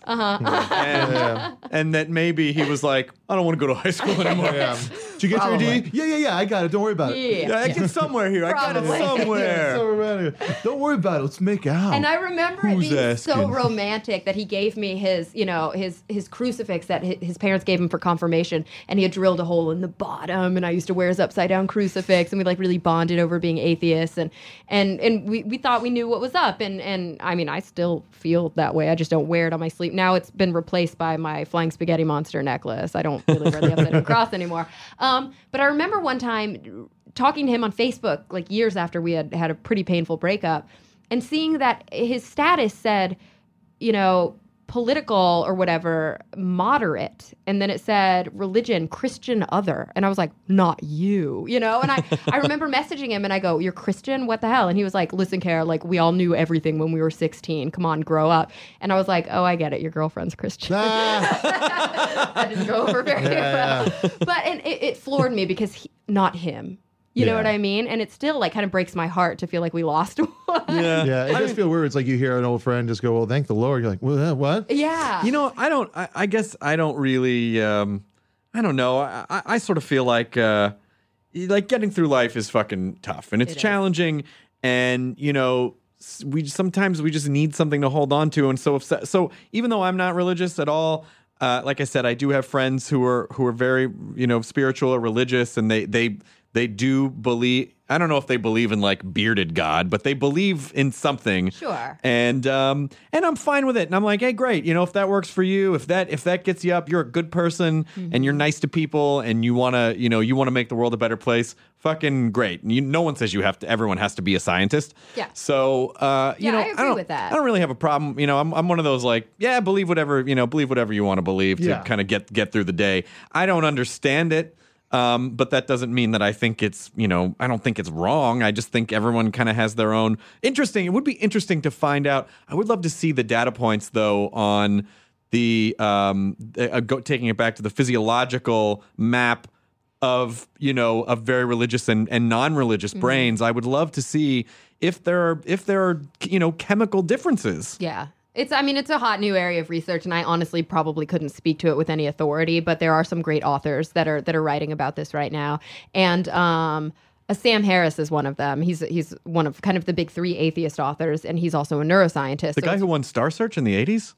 And that maybe he was like, I don't want to go to high school anymore. Did you get your D? Yeah, I got it. Don't worry about it. I get somewhere here. Probably. I got it somewhere. Don't worry about it. Let's make out. And I remember it being asking? so romantic that he gave me his crucifix that his parents gave him for confirmation, and he had drilled a hole in the bottom, and I used to wear his upside down crucifix, and we like really bonded over being atheists, and we thought we knew what was up, and I mean, I still feel that way. I just don't wear it on my sleeve. Now it's been replaced by my flying spaghetti monster necklace. I don't really wear the upside down cross anymore. But I remember one time talking to him on Facebook, like years after we had had a pretty painful breakup, and seeing that his status said, political or whatever, moderate. And then it said religion, Christian other. And I was like, not you, And I remember messaging him and I go, you're Christian? What the hell? And he was like, listen, Kara, like we all knew everything when we were 16. Come on, grow up. And I was like, oh, I get it. Your girlfriend's Christian. That didn't go over very well. But it floored me because not him. You know what I mean? And it still like kind of breaks my heart to feel like we lost one. Yeah, it does feel weird. It's like you hear an old friend just go, well, thank the Lord. You're like, well, what? Yeah. I guess I don't really, I don't know. I sort of feel like getting through life is fucking tough and it's challenging. And, we just need something to hold on to. And so even though I'm not religious at all, like I said, I do have friends who are very, spiritual or religious, and they do believe. I don't know if they believe in like bearded God, but they believe in something. Sure. And I'm fine with it. And I'm like, hey, great. If that works for you, if that gets you up, you're a good person and you're nice to people and you want to make the world a better place. Fucking great. And no one says everyone has to be a scientist. Yeah. So, I agree with that. I don't really have a problem. I'm one of those like, believe whatever you want to believe to kind of get through the day. I don't understand it. But that doesn't mean that I think it's, I don't think it's wrong. I just think everyone kind of has their own. Interesting. It would be interesting to find out. I would love to see the data points, though, on the taking it back to the physiological map of, of very religious and non-religious brains. I would love to see if there are chemical differences. Yeah. It's a hot new area of research, and I honestly probably couldn't speak to it with any authority, but there are some great authors that are writing about this right now. And Sam Harris is one of them. He's one of kind of the big three atheist authors, and he's also a neuroscientist. The guy who won Star Search in the 80s?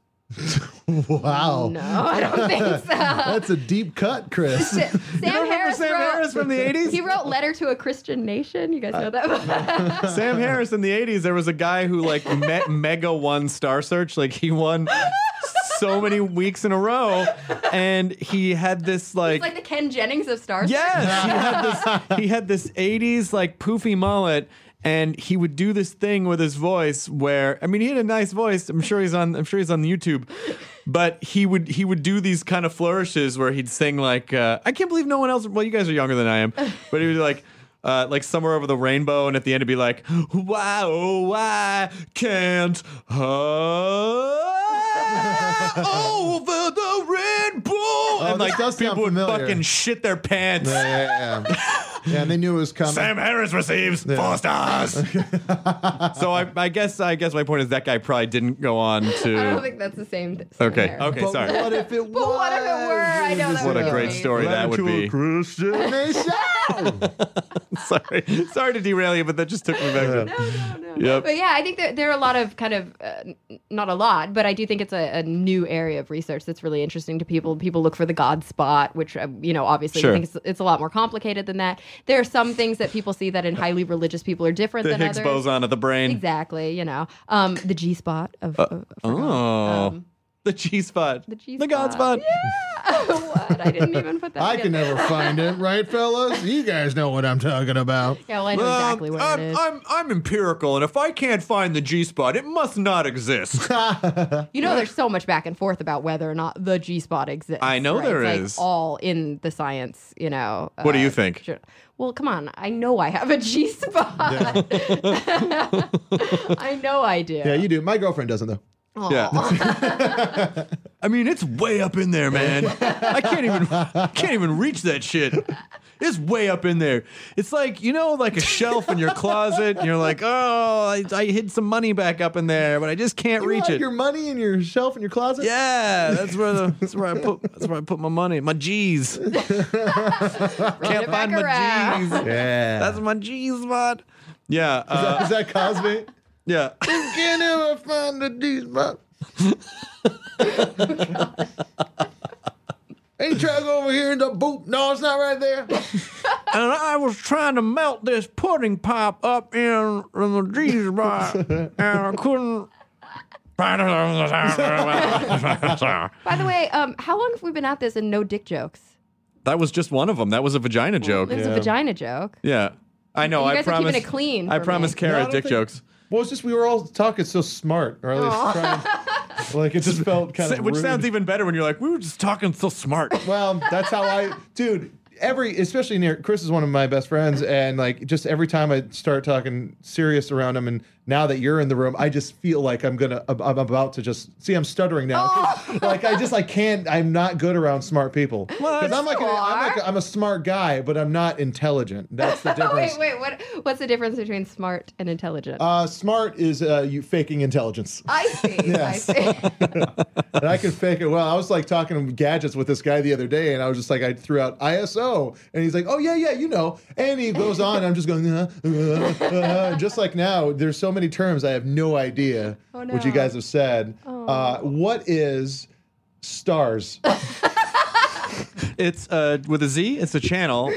Wow. No, I don't think so. That's a deep cut, Chris. Sam Harris from the 80s? He wrote Letter to a Christian Nation. You guys know that? Sam Harris in the 80s, there was a guy who like mega won Star Search. Like he won so many weeks in a row, and he had this like... He's like the Ken Jennings of Star Search. Yes! He had this 80s like poofy mullet, and he would do this thing with his voice where, he had a nice voice. I'm sure he's on YouTube, but he would do these kind of flourishes where he'd sing like, I can't believe no one else. Well, you guys are younger than I am, but he would like Somewhere Over the Rainbow, and at the end it'd be like, wow, I can't over the rainbow. And like people would fucking shit their pants. Yeah, and they knew it was coming. Sam Harris receives 4 stars. So I guess my point is that guy probably didn't go on to. I don't think that's the same. Okay, but sorry. What if it was? But what if it were? I know that What would a great be. story that would be. Christian nation. Sorry to derail you, but that just took me back there. No. Yep. But yeah, I think there are a lot of kind of, not a lot, but I do think it's a new area of research that's really interesting to people. People look for the God spot, which, obviously Sure. I think it's a lot more complicated than that. There are some things that people see that in highly religious people are different The than Higgs others. boson of the brain. Exactly, the G spot of The G spot. the G The God spot. Yeah. What? I didn't even put that I can together. never find it, right, fellas? You guys know what I'm talking about. Yeah, well, I know exactly where it is. I'm empirical, and if I can't find the G spot, it must not exist. There's so much back and forth about whether or not the G spot exists. I know right? there It's is. like all in the science, What do you think? Sure. Well, come on. I know I have a G spot. I know I do. Yeah, you do. My girlfriend doesn't, though. Aw. Yeah. I mean, it's way up in there, man. I can't even reach that shit. It's way up in there. It's like, like a shelf in your closet. And you're like, oh, I hid some money back up in there, but I just can't You reach have it. your money in your shelf in your closet? Yeah, that's where I put my money, my G's. Can't it back find my around. G's. Yeah. That's my G spot. Yeah. Is that Cosby? Yeah. Can't ever find the D spot. Ain't you try to go over here in the boot? No, it's not right there. And I was trying to melt this pudding pop up in the G spot, and I couldn't. By the way, how long have we been at this and no dick jokes? That was just one of them. That was a vagina joke. It was a vagina joke. Yeah. I know. You I guys are promised. keeping it clean I for promised me. Kara No, I don't dick think- jokes. Well, it's just we were all talking so smart, or at least trying. Like it just felt kind of Which rude. sounds even better when you're like, we were just talking so smart. Well, that's how dude. Especially near Chris is one of my best friends, and like just every time I start talking serious around him, and now that you're in the room, I just feel like I'm about to just see. I'm stuttering now. Like I can't. I'm not good around smart people because I'm a smart guy, but I'm not intelligent. That's the difference. Wait. What's the difference between smart and intelligent? Smart is you faking intelligence. I see. Yes. I see. And I can fake it well. I was like talking gadgets with this guy the other day, and I was just like, I threw out ISO, and he's like, oh yeah, and he goes on. I'm just going, just like now. There's so many terms I have no idea what you guys have said. What is stars? It's with a Z. It's a channel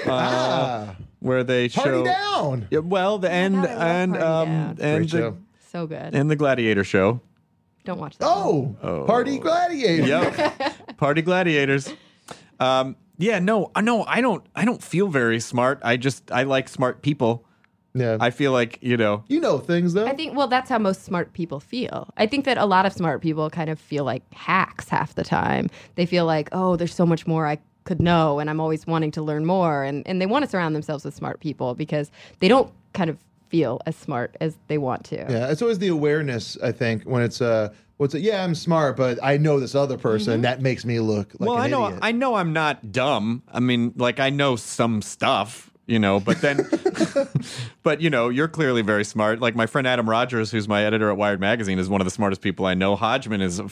where they Party show. down. Yeah, well, the end God, I love and Party Down. and Great show. So good. and the Gladiator show. Don't watch that. one. Party gladiator. Yep. Party gladiators. Yeah, no, I don't feel very smart. I like smart people. Yeah. I feel like, you know things though. I think, that's how most smart people feel. I think that a lot of smart people kind of feel like hacks half the time. They feel like, oh, there's so much more I could know, and I'm always wanting to learn more. And they want to surround themselves with smart people because they don't kind of feel as smart as they want to. Yeah, it's always the awareness, I think, when it's yeah, I'm smart, but I know this other person that makes me look like an idiot. I know I'm not dumb. I mean, like I know some stuff, but then but you're clearly very smart. Like my friend Adam Rogers, who's my editor at Wired Magazine, is one of the smartest people I know. Hodgman is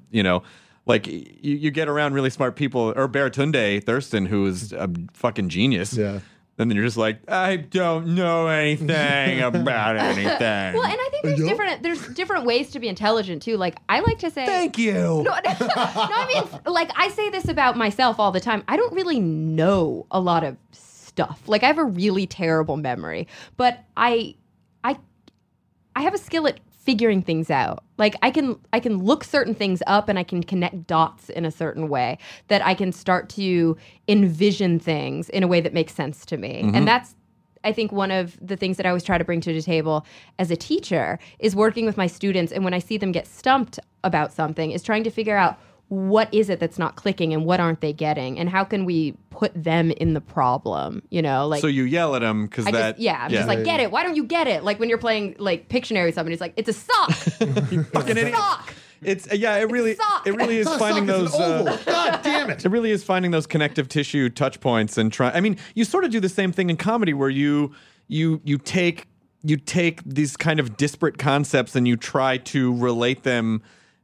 like you get around really smart people, or Baratunde Thurston, who is a fucking genius. Yeah. And then you're just like, I don't know anything about anything. Well, and I think there's different ways to be intelligent too. Like I like to say, thank you. No, I mean, like I say this about myself all the time. I don't really know a lot of stuff. Like I have a really terrible memory, but I have a skill at figuring things out. Like I can look certain things up and I can connect dots in a certain way that I can start to envision things in a way that makes sense to me. And that's, I think, one of the things that I always try to bring to the table as a teacher is working with my students. And when I see them get stumped about something, is trying to figure out what is it that's not clicking and what aren't they getting and how can we put them in the problem, like. So you yell at them because I'm just like, get it. Why don't you get it? Like when you're playing like Pictionary with somebody, it's like, it's a sock. fucking idiot. Sock. It really is finding those. God damn it! It really is finding those connective tissue touch points and try. I mean, you sort of do the same thing in comedy where you take these kind of disparate concepts and you try to relate them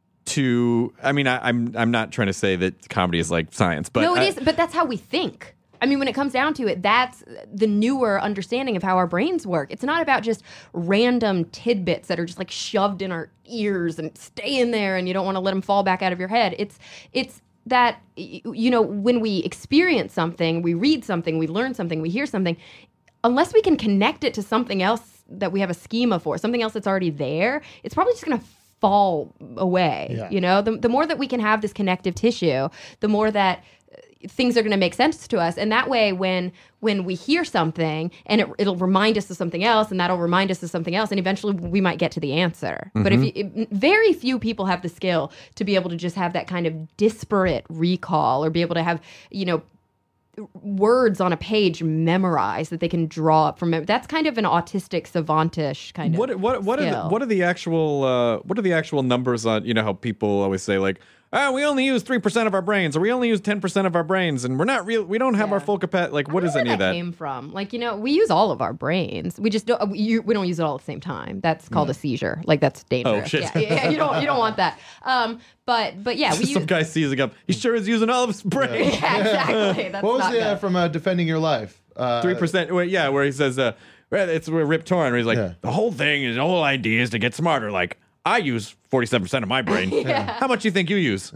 to. I mean, I'm not trying to say that comedy is like science, but No, it is. But that's how we think. I mean, when it comes down to it, that's the newer understanding of how our brains work. It's not about just random tidbits that are just like shoved in our ears and stay in there and you don't want to let them fall back out of your head. It's that, you know, when we experience something, we read something, we learn something, we hear something, unless we can connect it to something else that we have a schema for, something else that's already there, it's probably just going to fall away. Yeah. You know, the more that we can have this connective tissue, the more that things are going to make sense to us. And that way, when we hear something and it'll remind us of something else, and that'll remind us of something else, and eventually we might get to the answer. But very few people have the skill to be able to just have that kind of disparate recall, or be able to have, you know, words on a page memorized that they can draw up from it. That's kind of an autistic savantish kind of what are the actual numbers on, you know, how people always say like, we only use 3% of our brains, or we only use 10% of our brains, and we don't have our full capacity. Like, what is any of that? Came from? Like, you know, we use all of our brains. We just don't. We don't use it all at the same time. That's called a seizure. Like, that's dangerous. Oh shit! Yeah, you don't want that. But yeah, we some guy seizing up. He sure is using all of his brain. Yeah, exactly. That's what was not the good. from Defending Your Life? 3%. Where he says, it's Rip Torn. Where he's like, the whole idea is to get smarter. Like, I use 47% of my brain. How much do you think you use?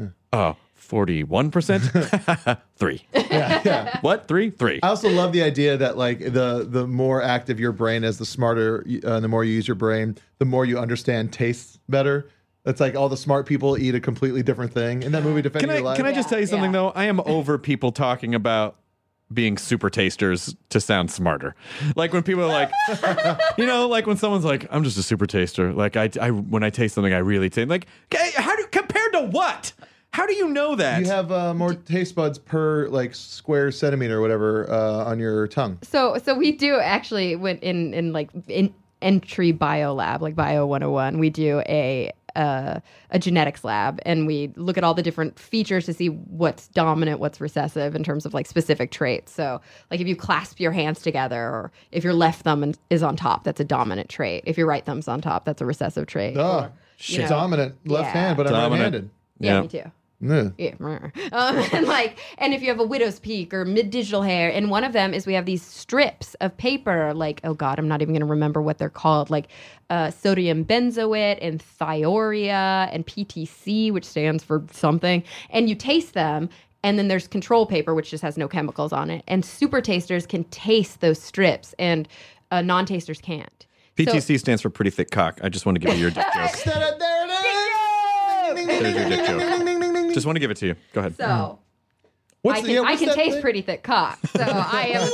41%? 3. Yeah. What? 3? I also love the idea that like the more active your brain is, the smarter, the more you use your brain, the more you understand tastes better. It's like all the smart people eat a completely different thing. In that movie, Defending Your Life. Can I just tell you something though? I am over people talking about being super tasters to sound smarter. Like when people are like, you know, like when someone's like, I'm just a super taster. Like I when I taste something, I really taste. Like, compared to what? How do you know that? You have more taste buds per like square centimeter or whatever on your tongue. So we do actually when in entry bio lab, like Bio 101, we do a genetics lab, and we look at all the different features to see what's dominant, what's recessive in terms of like specific traits. So like if you clasp your hands together, or if your left thumb is on top, that's a dominant trait. If your right thumb's on top, that's a recessive trait. Shit. Dominant left hand, but I'm right-handed. Yeah, me too. Yeah. And if you have a widow's peak or mid-digital hair, and one of them is we have these strips of paper, like, oh God, I'm not even going to remember what they're called, like sodium benzoate and thiourea and PTC, which stands for something, and you taste them. And then there's control paper, which just has no chemicals on it. And super tasters can taste those strips, and non-tasters can't. PTC stands for pretty thick cock. I just want to give you your dick joke. There it is! There's your dick joke. Just want to give it to you. Go ahead. So I can taste pretty thick cock. So I am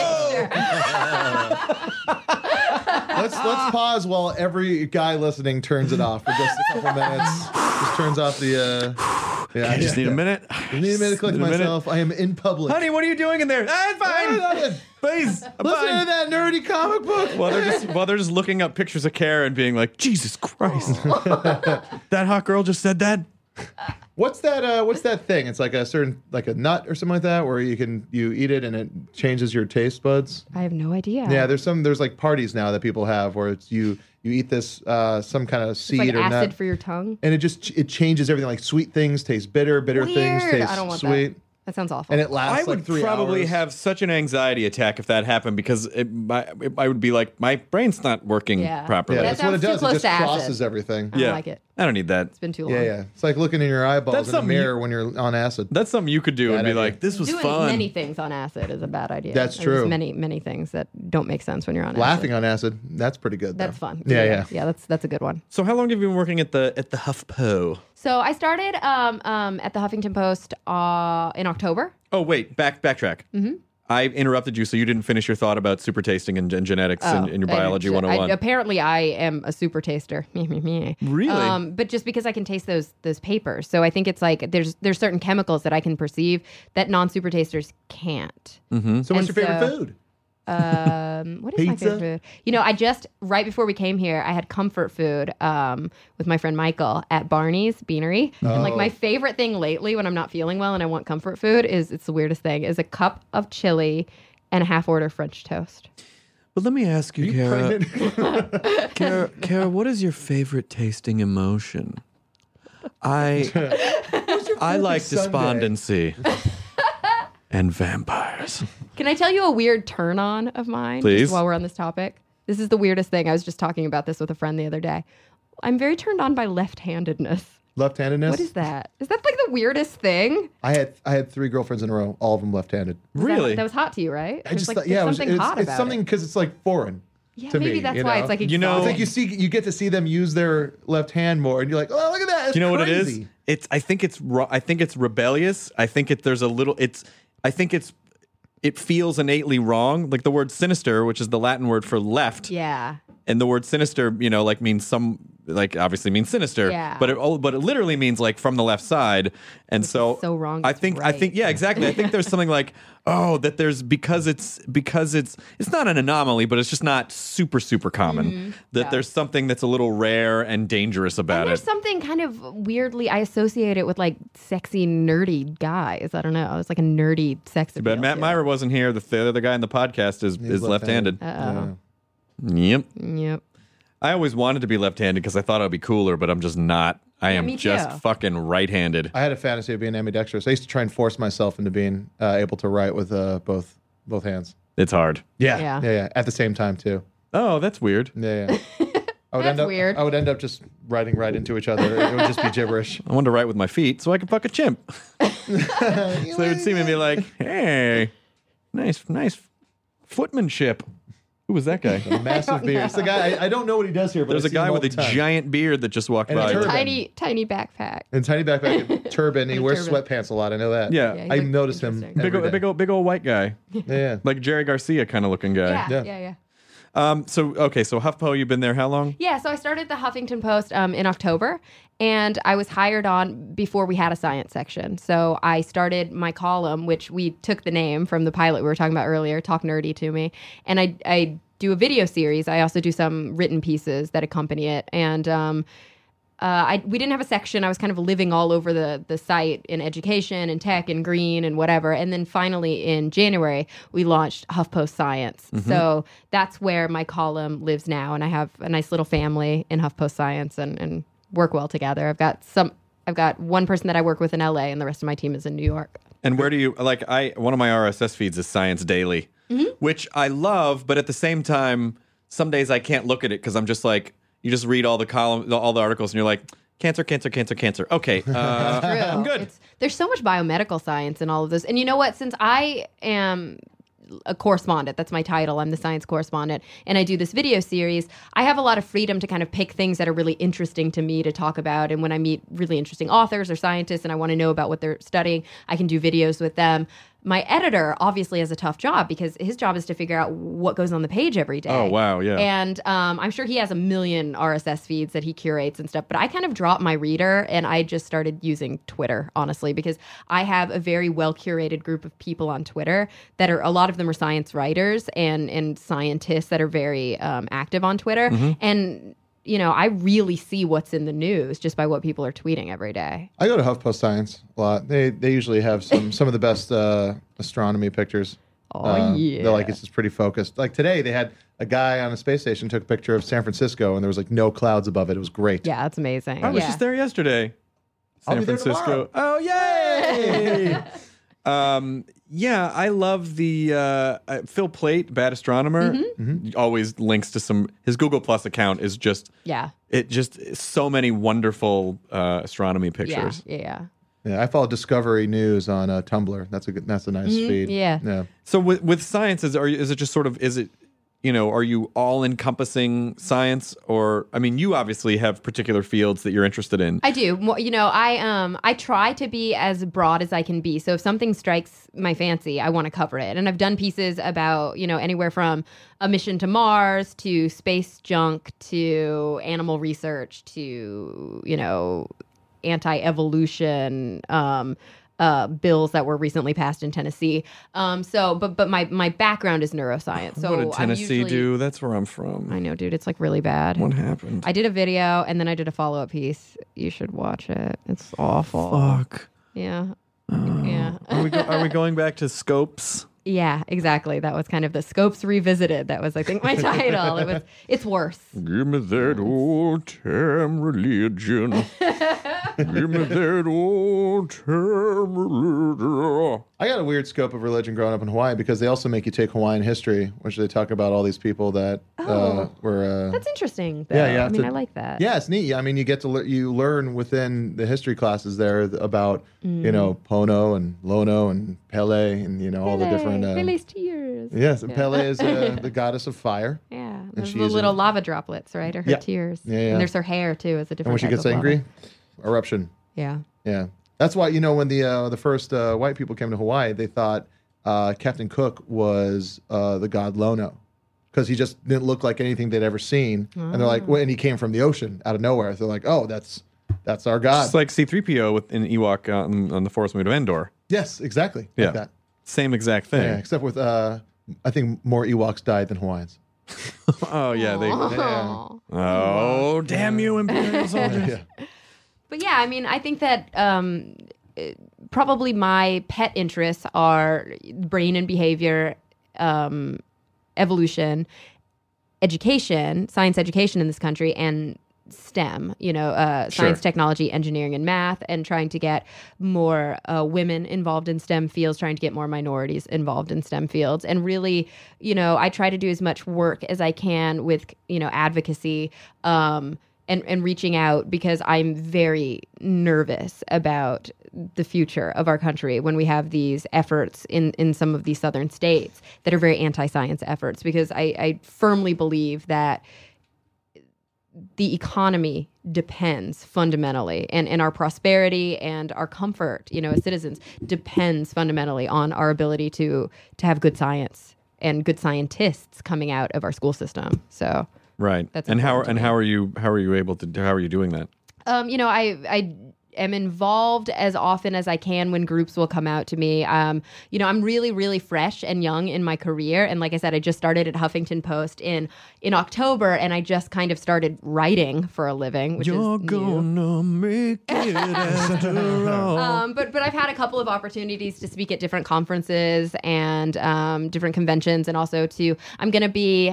a super taster. Let's pause while every guy listening turns it off for just a couple minutes. Just turns off the. I just need a minute. I need a minute to collect myself. I am in public. Honey, what are you doing in there? It's fine. Please. Listen to that nerdy comic book. While they're just looking up pictures of Kara and being like, Jesus Christ. That hot girl just said that? What's that thing? It's like a certain, like a nut or something like that, where you eat it and it changes your taste buds. I have no idea. Yeah, there's like parties now that people have where it's you eat this some kind of seed it's like or acid nut for your tongue, and it changes everything. Like sweet things taste bitter, bitter things taste I don't want sweet. That sounds awful. And it lasts I like 3 would probably hours. have such an anxiety attack if that happened, because I would be like, my brain's not working properly. Yeah, That that's what it sounds too does. It close just to acid. crosses everything. I don't like it. I don't need that. It's been too long. Yeah. It's like looking in your eyeballs That's in a something mirror when you're on acid. That's something you could do and be idea. like, this was Doing fun. many things on acid is a bad idea. That's There's true. many things that don't make sense when you're on Laughing acid. on acid, that's pretty good. That's though. fun. Yeah. Yeah, that's a good one. So how long have you been working at the HuffPo? So I started at the Huffington Post in October. Oh, wait, backtrack. Mm-hmm. I interrupted you, so you didn't finish your thought about super tasting and genetics in your biology 101. Apparently, I am a super taster. Really? But just because I can taste those papers, so I think it's like there's certain chemicals that I can perceive that non-super tasters can't. Mm-hmm. So what's your favorite food? What is my Pizza? favorite food? You know, I just right before we came here, I had comfort food with my friend Michael at Barney's Beanery. And like my favorite thing lately when I'm not feeling well and I want comfort food it's the weirdest thing, is a cup of chili and a half order French toast. But let me ask you, Kara. Kara, what is your favorite tasting emotion? I like despondency. and vampires. Can I tell you a weird turn on of mine? Please. Just while we're on this topic. This is the weirdest thing. I was just talking about this with a friend the other day. I'm very turned on by left-handedness. Left-handedness? What is that? Is that like the weirdest thing? I had 3 girlfriends in a row, all of them left-handed. Really? That was hot to you, right? I just There's thought, yeah, something hot it's about something it. because it's like foreign. Yeah, to maybe me, that's you why know? it's like You know- exotic. It's like you get to see them use their left hand more, and you're like, oh, look at that. That's Do you know crazy. what it is? I think it's rebellious. I think it feels innately wrong. Like the word sinister, which is the Latin word for left. Yeah. And the word sinister, like means obviously means sinister. Yeah. But it literally means like from the left side. And Which is so wrong, I it's think right. yeah, exactly. I think there's something like, that there's because it's not an anomaly, but it's just not super, super common. That Yeah. there's something that's a little rare and dangerous about And there's it. something kind of weirdly, I associate it with like sexy, nerdy guys. I don't know. It's like a nerdy sex appeal. But Matt to Meyer wasn't here. The other guy in the podcast is left-handed. Uh-oh. Yep. Yep. I always wanted to be left-handed because I thought I'd be cooler, but I'm just not. I am me just too. fucking right-handed. I had a fantasy of being ambidextrous. I used to try and force myself into being able to write with both hands. It's hard. Yeah. At the same time too. Oh, that's weird. Yeah. I would That's weird. I would end up just writing right into each other. It would just be gibberish. I wanted to write with my feet so I could fuck a chimp. So they would see me and be like, hey, nice footmanship. Who was that guy? Massive beard. It's the guy. I don't know what he does here, but There's I a see him guy all with a the time. giant beard that just walked And a by. turban. Tiny backpack. And tiny backpack, and turban. He wears turban. sweatpants a lot. I know that. Yeah. Yeah, he I looks noticed him. interesting. every day. Big old white guy. Yeah. Like Jerry Garcia kind of looking guy. Yeah. So HuffPo, you've been there how long? Yeah, so I started the Huffington Post in October, and I was hired on before we had a science section. So I started my column, which we took the name from the pilot we were talking about earlier, Talk Nerdy to Me, and I do a video series. I also do some written pieces that accompany it, and we didn't have a section. I was kind of living all over the site in education and tech and green and whatever. And then finally in January, we launched HuffPost Science. So that's where my column lives now. And I have a nice little family in HuffPost Science and work well together. I've got one person that I work with in LA and the rest of my team is in New York. And where do you one of my RSS feeds is Science Daily, which I love, but at the same time, some days I can't look at it because I'm just like, you just read all the articles, and you're like, cancer. Okay, I'm good. There's so much biomedical science in all of this. And you know what? Since I am a correspondent, that's my title, I'm the science correspondent, and I do this video series, I have a lot of freedom to kind of pick things that are really interesting to me to talk about. And when I meet really interesting authors or scientists and I want to know about what they're studying, I can do videos with them. My editor obviously has a tough job because his job is to figure out what goes on the page every day. Oh, wow, yeah. And I'm sure he has a million RSS feeds that he curates and stuff, but I kind of dropped my reader and I just started using Twitter, honestly, because I have a very well-curated group of people on Twitter that a lot of them are science writers and scientists that are very active on Twitter. And I really see what's in the news just by what people are tweeting every day. I go to HuffPost Science a lot. They usually have some of the best astronomy pictures. Yeah. They're like, it's just pretty focused. Like today, they had a guy on a space station took a picture of San Francisco, and there was like no clouds above it. It was great. Yeah, that's amazing. I was just there yesterday. I'll San be there Francisco. tomorrow. Oh, yay! Yeah, I love the Phil Plait, Bad Astronomer. Always links to his Google Plus account is just so many wonderful astronomy pictures. Yeah. Yeah, I follow Discovery News on Tumblr. That's a nice feed. Yeah. So with science, is it just sort of are you all encompassing science, or I mean, you obviously have particular fields that you're interested in. I do. I try to be as broad as I can be. So if something strikes my fancy, I want to cover it. And I've done pieces about, anywhere from a mission to Mars to space junk to animal research to, anti-evolution bills that were recently passed in Tennessee. But my background is neuroscience. So what did Tennessee do? That's where I'm from. I know, dude. It's like really bad. What happened? I did a video and then I did a follow-up piece. You should watch it. It's awful. Fuck. Yeah. Yeah. Are we going back to Scopes? Yeah, exactly. That was kind of the Scopes Revisited. That was, I think, my title. It's worse. Give me that old time religion. Give me that old time. I got a weird scope of religion growing up in Hawaii because they also make you take Hawaiian history, which they talk about all these people that were. That's interesting. Though. Yeah, I mean, I like that. Yeah, it's neat. I mean, you get to you learn within the history classes there about Pono and Lono and Pele and all the different. Pele's tears. Yes, and Pele is the goddess of fire. Yeah, and those little lava droplets, right? Or her tears. Yeah. And there's her hair too. Is a different. And when she type gets of angry, lava. eruption. Yeah. Yeah. That's why, when the first white people came to Hawaii, they thought Captain Cook was the god Lono because he just didn't look like anything they'd ever seen. And they're like, and he came from the ocean out of nowhere. So they're like, oh, that's our god. It's like C-3PO in Ewok on the Forest Moon of Endor. Yes, exactly. Yeah. Like that. Same exact thing. Yeah, except with, I think more Ewoks died than Hawaiians. Oh, yeah. Aw. Oh, damn you, Imperial soldiers. Yeah. But yeah, I mean, I think that probably my pet interests are brain and behavior, evolution, education, science education in this country, and STEM, science, technology, engineering, and math, and trying to get more women involved in STEM fields, trying to get more minorities involved in STEM fields. And really, I try to do as much work as I can with, advocacy, and reaching out because I'm very nervous about the future of our country when we have these efforts in some of these southern states that are very anti-science efforts, because I firmly believe that the economy depends fundamentally, and our prosperity and our comfort, as citizens, depends fundamentally on our ability to have good science and good scientists coming out of our school system. So right. That's and how important to are you doing that? I am involved as often as I can when groups will come out to me. I'm really, really fresh and young in my career. And like I said, I just started at Huffington Post in October, and I just kind of started writing for a living, which You're is new. gonna make it after all. But I've had a couple of opportunities to speak at different conferences and different conventions, and also I'm going to be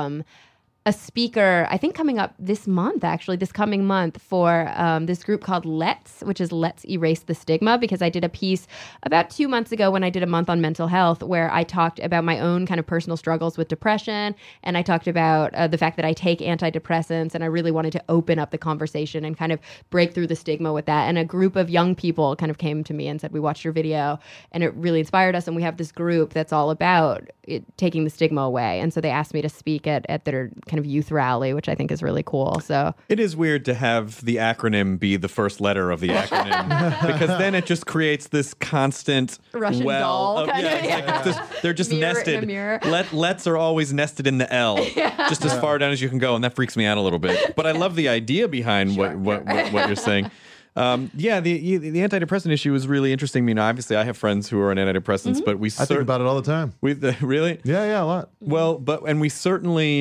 a speaker, I think coming up this coming month for this group called Let's, which is Let's Erase the Stigma, because I did a piece about 2 months ago when I did a month on mental health where I talked about my own kind of personal struggles with depression, and I talked about the fact that I take antidepressants, and I really wanted to open up the conversation and kind of break through the stigma with that. And a group of young people kind of came to me and said, we watched your video and it really inspired us, and we have this group that's all about taking the stigma away. And so they asked me to speak at their kind of youth rally, which I think is really cool. So it is weird to have the acronym be the first letter of the acronym because then it just creates this constant Russian doll of, kind of, it's like they're just mirror nested. in a mirror. Let's are always nested in the L, just as far down as you can go, and that freaks me out a little bit. But I love the idea behind what you're saying. The antidepressant issue is really interesting. I mean, obviously, I have friends who are on antidepressants, but I think about it all the time. Really? Yeah, a lot. Well, we certainly.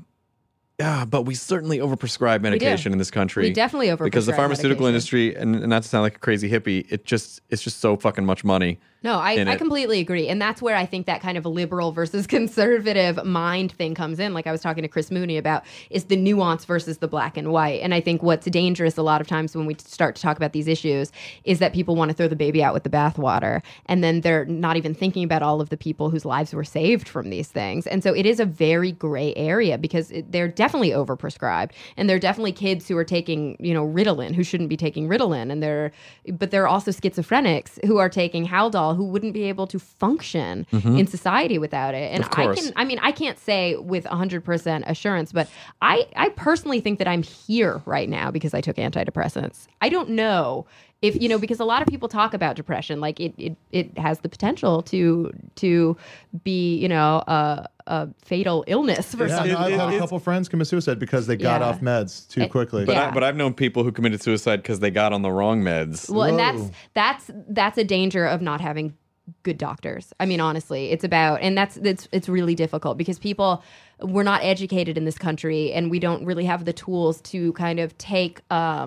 But we certainly overprescribe medication in this country. We definitely overprescribe because the pharmaceutical medication. industry, and not to sound like a crazy hippie, it's just so fucking much money. No, I completely agree. And that's where I think that kind of liberal versus conservative mind thing comes in. Like I was talking to Chris Mooney about is the nuance versus the black and white. And I think what's dangerous a lot of times when we start to talk about these issues is that people want to throw the baby out with the bathwater. And then they're not even thinking about all of the people whose lives were saved from these things. And so it is a very gray area because they're definitely overprescribed. And there are definitely kids who are taking, Ritalin who shouldn't be taking Ritalin. But there are also schizophrenics who are taking Haldol who wouldn't be able to function in society without it. And I can't say with 100% assurance, but I personally think that I'm here right now because I took antidepressants. I don't know if, because a lot of people talk about depression, like it has the potential to be, a fatal illness for some people. I've had a couple friends commit suicide because they got off meds too quickly. But I've known people who committed suicide because they got on the wrong meds. Well, and that's a danger of not having good doctors. I mean, honestly, it's really difficult because we're not educated in this country and we don't really have the tools to kind of take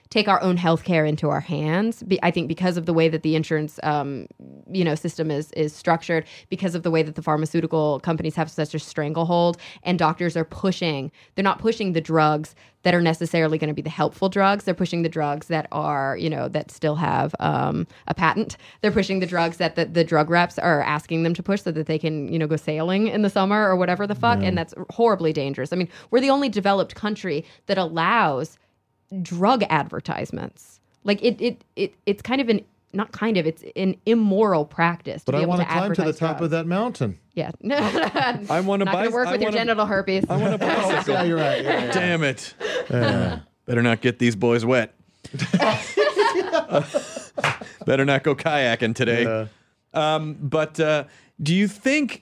take our own healthcare into our hands. I think because of the way that the insurance, system is structured, because of the way that the pharmaceutical companies have such a stranglehold, and doctors are pushing. They're not pushing the drugs that are necessarily going to be the helpful drugs. They're pushing the drugs that are, that still have a patent. They're pushing the drugs that the drug reps are asking them to push so that they can, go sailing in the summer or whatever the fuck. And that's horribly dangerous. I mean, we're the only developed country that allows drug advertisements. Like it's kind of it's an immoral practice. But I want to climb to the top of that mountain. Yeah. I want to not going to work with your genital herpes. I want a bicycle. Yeah, you're right. Yeah. Damn it. Better not get these boys wet. Better not go kayaking today. But do you think...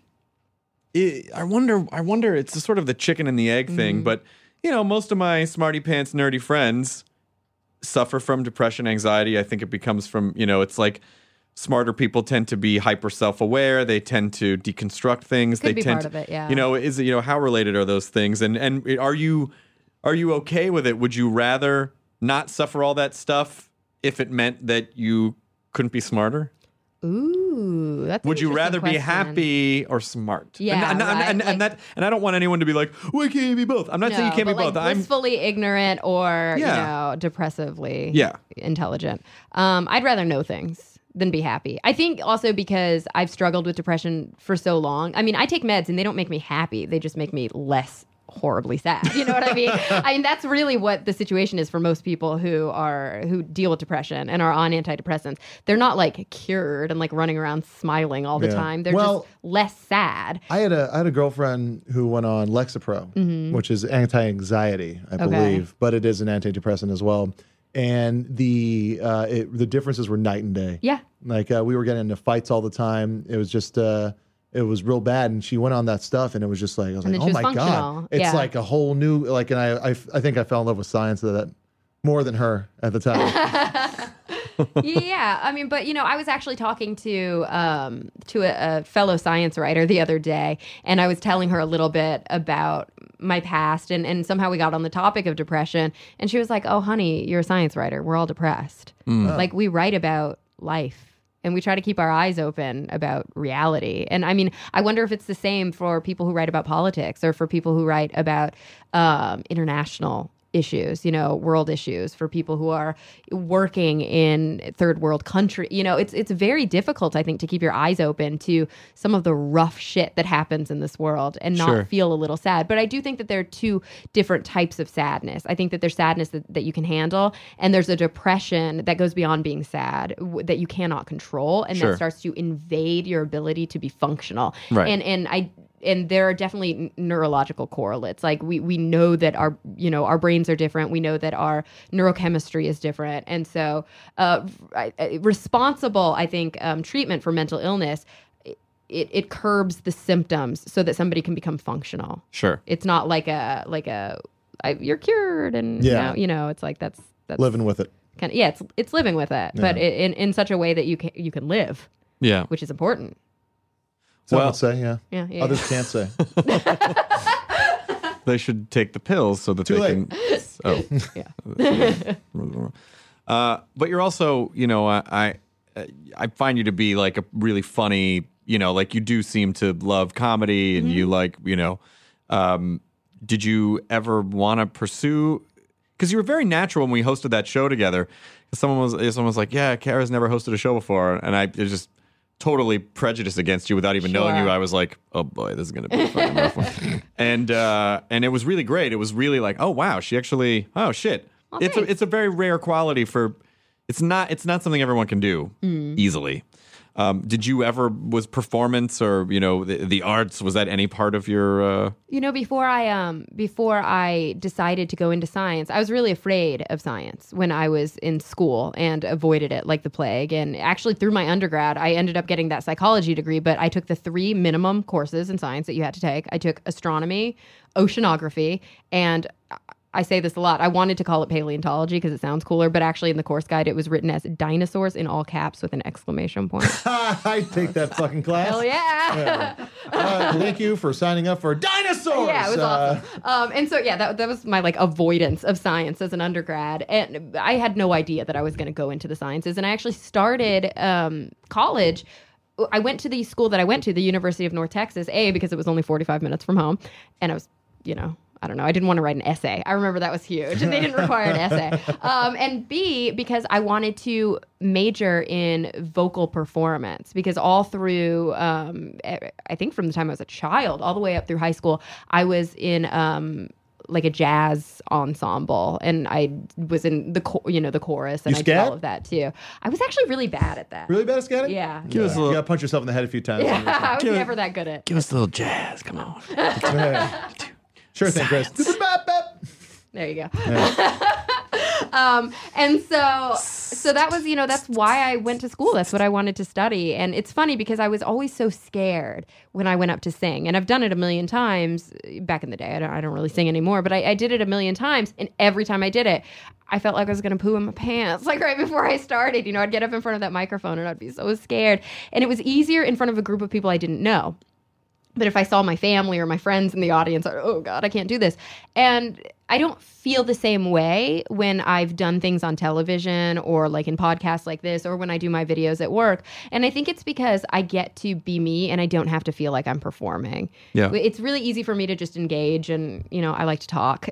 I wonder, it's sort of the chicken and the egg thing, but, most of my smarty pants nerdy friends suffer from depression, anxiety. I think it becomes from, it's like smarter people tend to be hyper self-aware. They tend to deconstruct things. Could be part of it, yeah. How related are those things? And are you okay with it? Would you rather not suffer all that stuff if it meant that you couldn't be smarter? Ooh, that's. Would you rather be happy or smart? Yeah, and I don't want anyone to be like, "Why can't you be both?" I'm not saying you can't be both. Blissfully ignorant or depressively intelligent. I'd rather know things than be happy. I think also because I've struggled with depression for so long. I mean, I take meds and they don't make me happy. They just make me less horribly sad. You know what I mean? I mean, that's really what the situation is for most people who deal with depression and are on antidepressants. They're not like cured and like running around smiling all the time. They're just less sad. I had a girlfriend who went on Lexapro, which is anti-anxiety, I believe, but it is an antidepressant as well. And the differences were night and day. Yeah. Like we were getting into fights all the time. It was just it was real bad, and she went on that stuff, and it was just like, I was like, oh my God. It's like a whole new, like, and I think I fell in love with science that more than her at the time. Yeah, I mean, but I was actually talking to a fellow science writer the other day, and I was telling her a little bit about my past, and somehow we got on the topic of depression, and she was like, "Oh, honey, you're a science writer. We're all depressed. Like we write about life." And we try to keep our eyes open about reality. And I mean, I wonder if it's the same for people who write about politics or for people who write about international issues, world issues, for people who are working in third world country. It's very difficult, I think, to keep your eyes open to some of the rough shit that happens in this world and not feel a little sad. But I do think that there are two different types of sadness. I think that there's sadness that you can handle, and there's a depression that goes beyond being sad that you cannot control, and that starts to invade your ability to be functional. Right. And there are definitely neurological correlates. Like we know that our brains are different. We know that our neurochemistry is different. And so responsible, I think, treatment for mental illness, it curbs the symptoms so that somebody can become functional. Sure. It's not like you're cured and it's like that's living with it. It's living with it, but in such a way that you can live. Yeah. Which is important. Some would say, yeah. Others can't say. They should take the pills so that can. But you're also, I find you to be like a really funny, like you do seem to love comedy, and you like, did you ever want to pursue? Because you were very natural when we hosted that show together. Someone was like, "Yeah, Kara's never hosted a show before," and it was just totally prejudiced against you without even knowing you. I was like, oh boy, this is going to be a fucking rough one. And it was really great. It was really like, oh wow, she actually, oh shit. Well, it's a very rare quality it's not something everyone can do easily. Did you ever, was performance or, the arts, was that any part of your... Before I decided to go into science, I was really afraid of science when I was in school and avoided it like the plague. And actually through my undergrad, I ended up getting that psychology degree, but I took the 3 minimum courses in science that you had to take. I took astronomy, oceanography, and... I say this a lot. I wanted to call it paleontology because it sounds cooler, but actually in the course guide, it was written as dinosaurs in all caps with an exclamation point. I take that fucking class. Hell yeah. Thank you for signing up for dinosaurs. Yeah, it was awesome. And so, that was my like avoidance of science as an undergrad. And I had no idea that I was going to go into the sciences. And I actually started college. I went to the school that I went to, the University of North Texas, because it was only 45 minutes from home. And I was, I don't know. I didn't want to write an essay. I remember that was huge. They didn't require an essay. And B, because I wanted to major in vocal performance, because all through, I think from the time I was a child, all the way up through high school, I was in like a jazz ensemble, and I was in the chorus, and I did all of that too. I was actually really bad at that. Really bad at scatting? Yeah. You gotta punch yourself in the head a few times. Yeah, I was never that good at. Give us a little jazz. Come on. Sure thing, Chris. There you go. And so that was, that's why I went to school. That's what I wanted to study. And it's funny because I was always so scared when I went up to sing. And I've done it a million times back in the day. I don't really sing anymore, but I did it a million times. And every time I did it, I felt like I was going to poo in my pants, like right before I started. I'd get up in front of that microphone and I'd be so scared. And it was easier in front of a group of people I didn't know. But if I saw my family or my friends in the audience, oh God, I can't do this. And I don't feel the same way when I've done things on television or like in podcasts like this, or when I do my videos at work. And I think it's because I get to be me and I don't have to feel like I'm performing. Yeah. It's really easy for me to just engage, and I like to talk.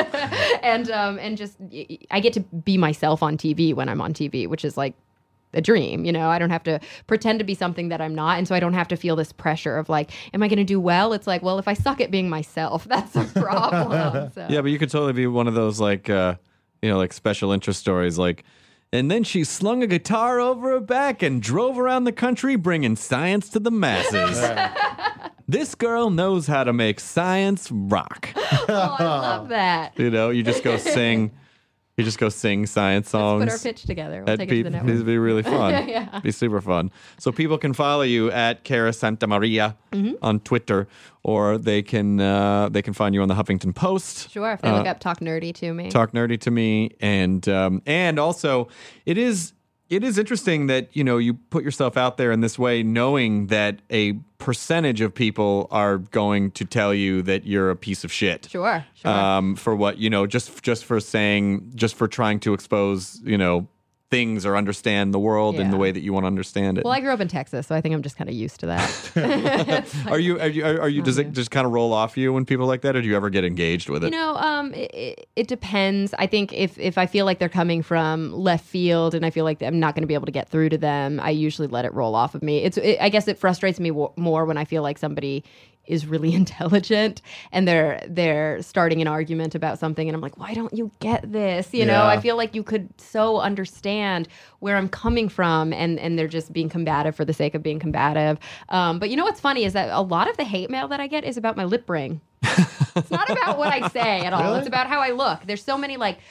and just I get to be myself on TV when I'm on TV, which is like a dream. I don't have to pretend to be something that I'm not. And so I don't have to feel this pressure of like, am I going to do well? It's like, well, if I suck at being myself, that's a problem. So. Yeah, but you could totally be one of those like, like special interest stories. Like, and then she slung a guitar over her back and drove around the country bringing science to the masses. This girl knows how to make science rock. Oh, I love that. You just go sing. You just go sing science songs. Let's put our pitch together. We'll take it to the network. It'd be really fun. Yeah. It'd be super fun. So people can follow you at Cara Santa Maria on Twitter, or they can find you on the Huffington Post. Sure, if they look up Talk Nerdy to Me. Talk Nerdy to Me, and also it is interesting that you put yourself out there in this way, knowing that a percentage of people are going to tell you that you're a piece of shit. Sure. For what just for trying to expose things or understand the world in the way that you want to understand it. Well, I grew up in Texas, so I think I'm just kind of used to that. Are you? Does it just kind of roll off you when people like that, or do you ever get engaged with it? It depends. I think if I feel like they're coming from left field and I feel like I'm not going to be able to get through to them, I usually let it roll off of me. I guess it frustrates me more when I feel like somebody is really intelligent and they're starting an argument about something and I'm like, why don't you get this? I feel like you could so understand where I'm coming from, and they're just being combative for the sake of being combative. But what's funny is that a lot of the hate mail that I get is about my lip ring. It's not about what I say at all. Really? It's about how I look. There's so many like,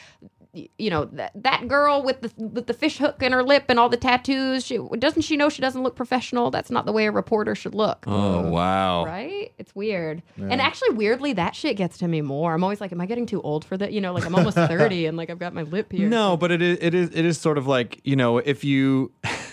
that girl with the fish hook in her lip and all the tattoos. Doesn't she know she doesn't look professional? That's not the way a reporter should look. Oh, wow. Right? It's weird. Yeah. And actually, weirdly, that shit gets to me more. I'm always like, am I getting too old for that? Like I'm almost 30 and like I've got my lip here. No, but it is sort of like, if you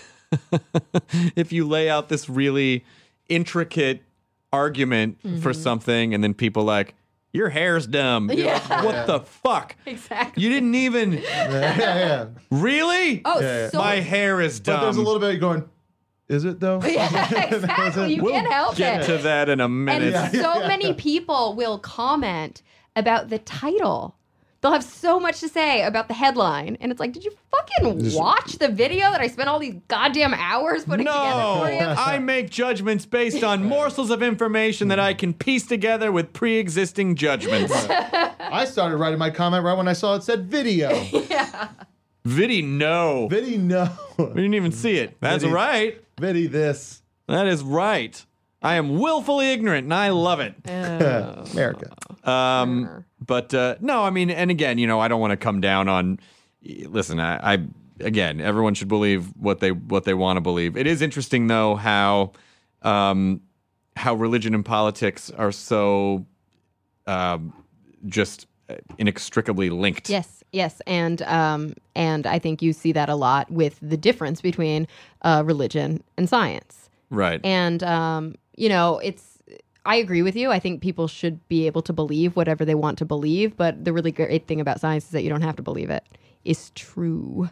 if you lay out this really intricate argument for something and then people like, your hair's dumb. You're like, what the fuck? Exactly. You didn't even. Yeah. Really? Oh, so my hair is dumb. But there's a little bit going, is it though? Yeah, exactly. You can't help Get it. to that in a minute. And so many people will comment about the title. They'll have so much to say about the headline. And it's like, did you fucking watch the video that I spent all these goddamn hours putting together for you? I make judgments based on morsels of information that I can piece together with pre-existing judgments. I started writing my comment right when I saw it said video. Yeah. Vidi, no. Vidi, no. We didn't even see it. That's Vidi. right. Vidi, this. That is right. I am willfully ignorant, and I love it. America. But no, I mean, and again, I don't want to come down on. Listen, I again, everyone should believe what they want to believe. It is interesting though how religion and politics are so just inextricably linked. Yes, and I think you see that a lot with the difference between religion and science. Right. And it's I agree with you. I think people should be able to believe whatever they want to believe, but the really great thing about science is that you don't have to believe it. It's true.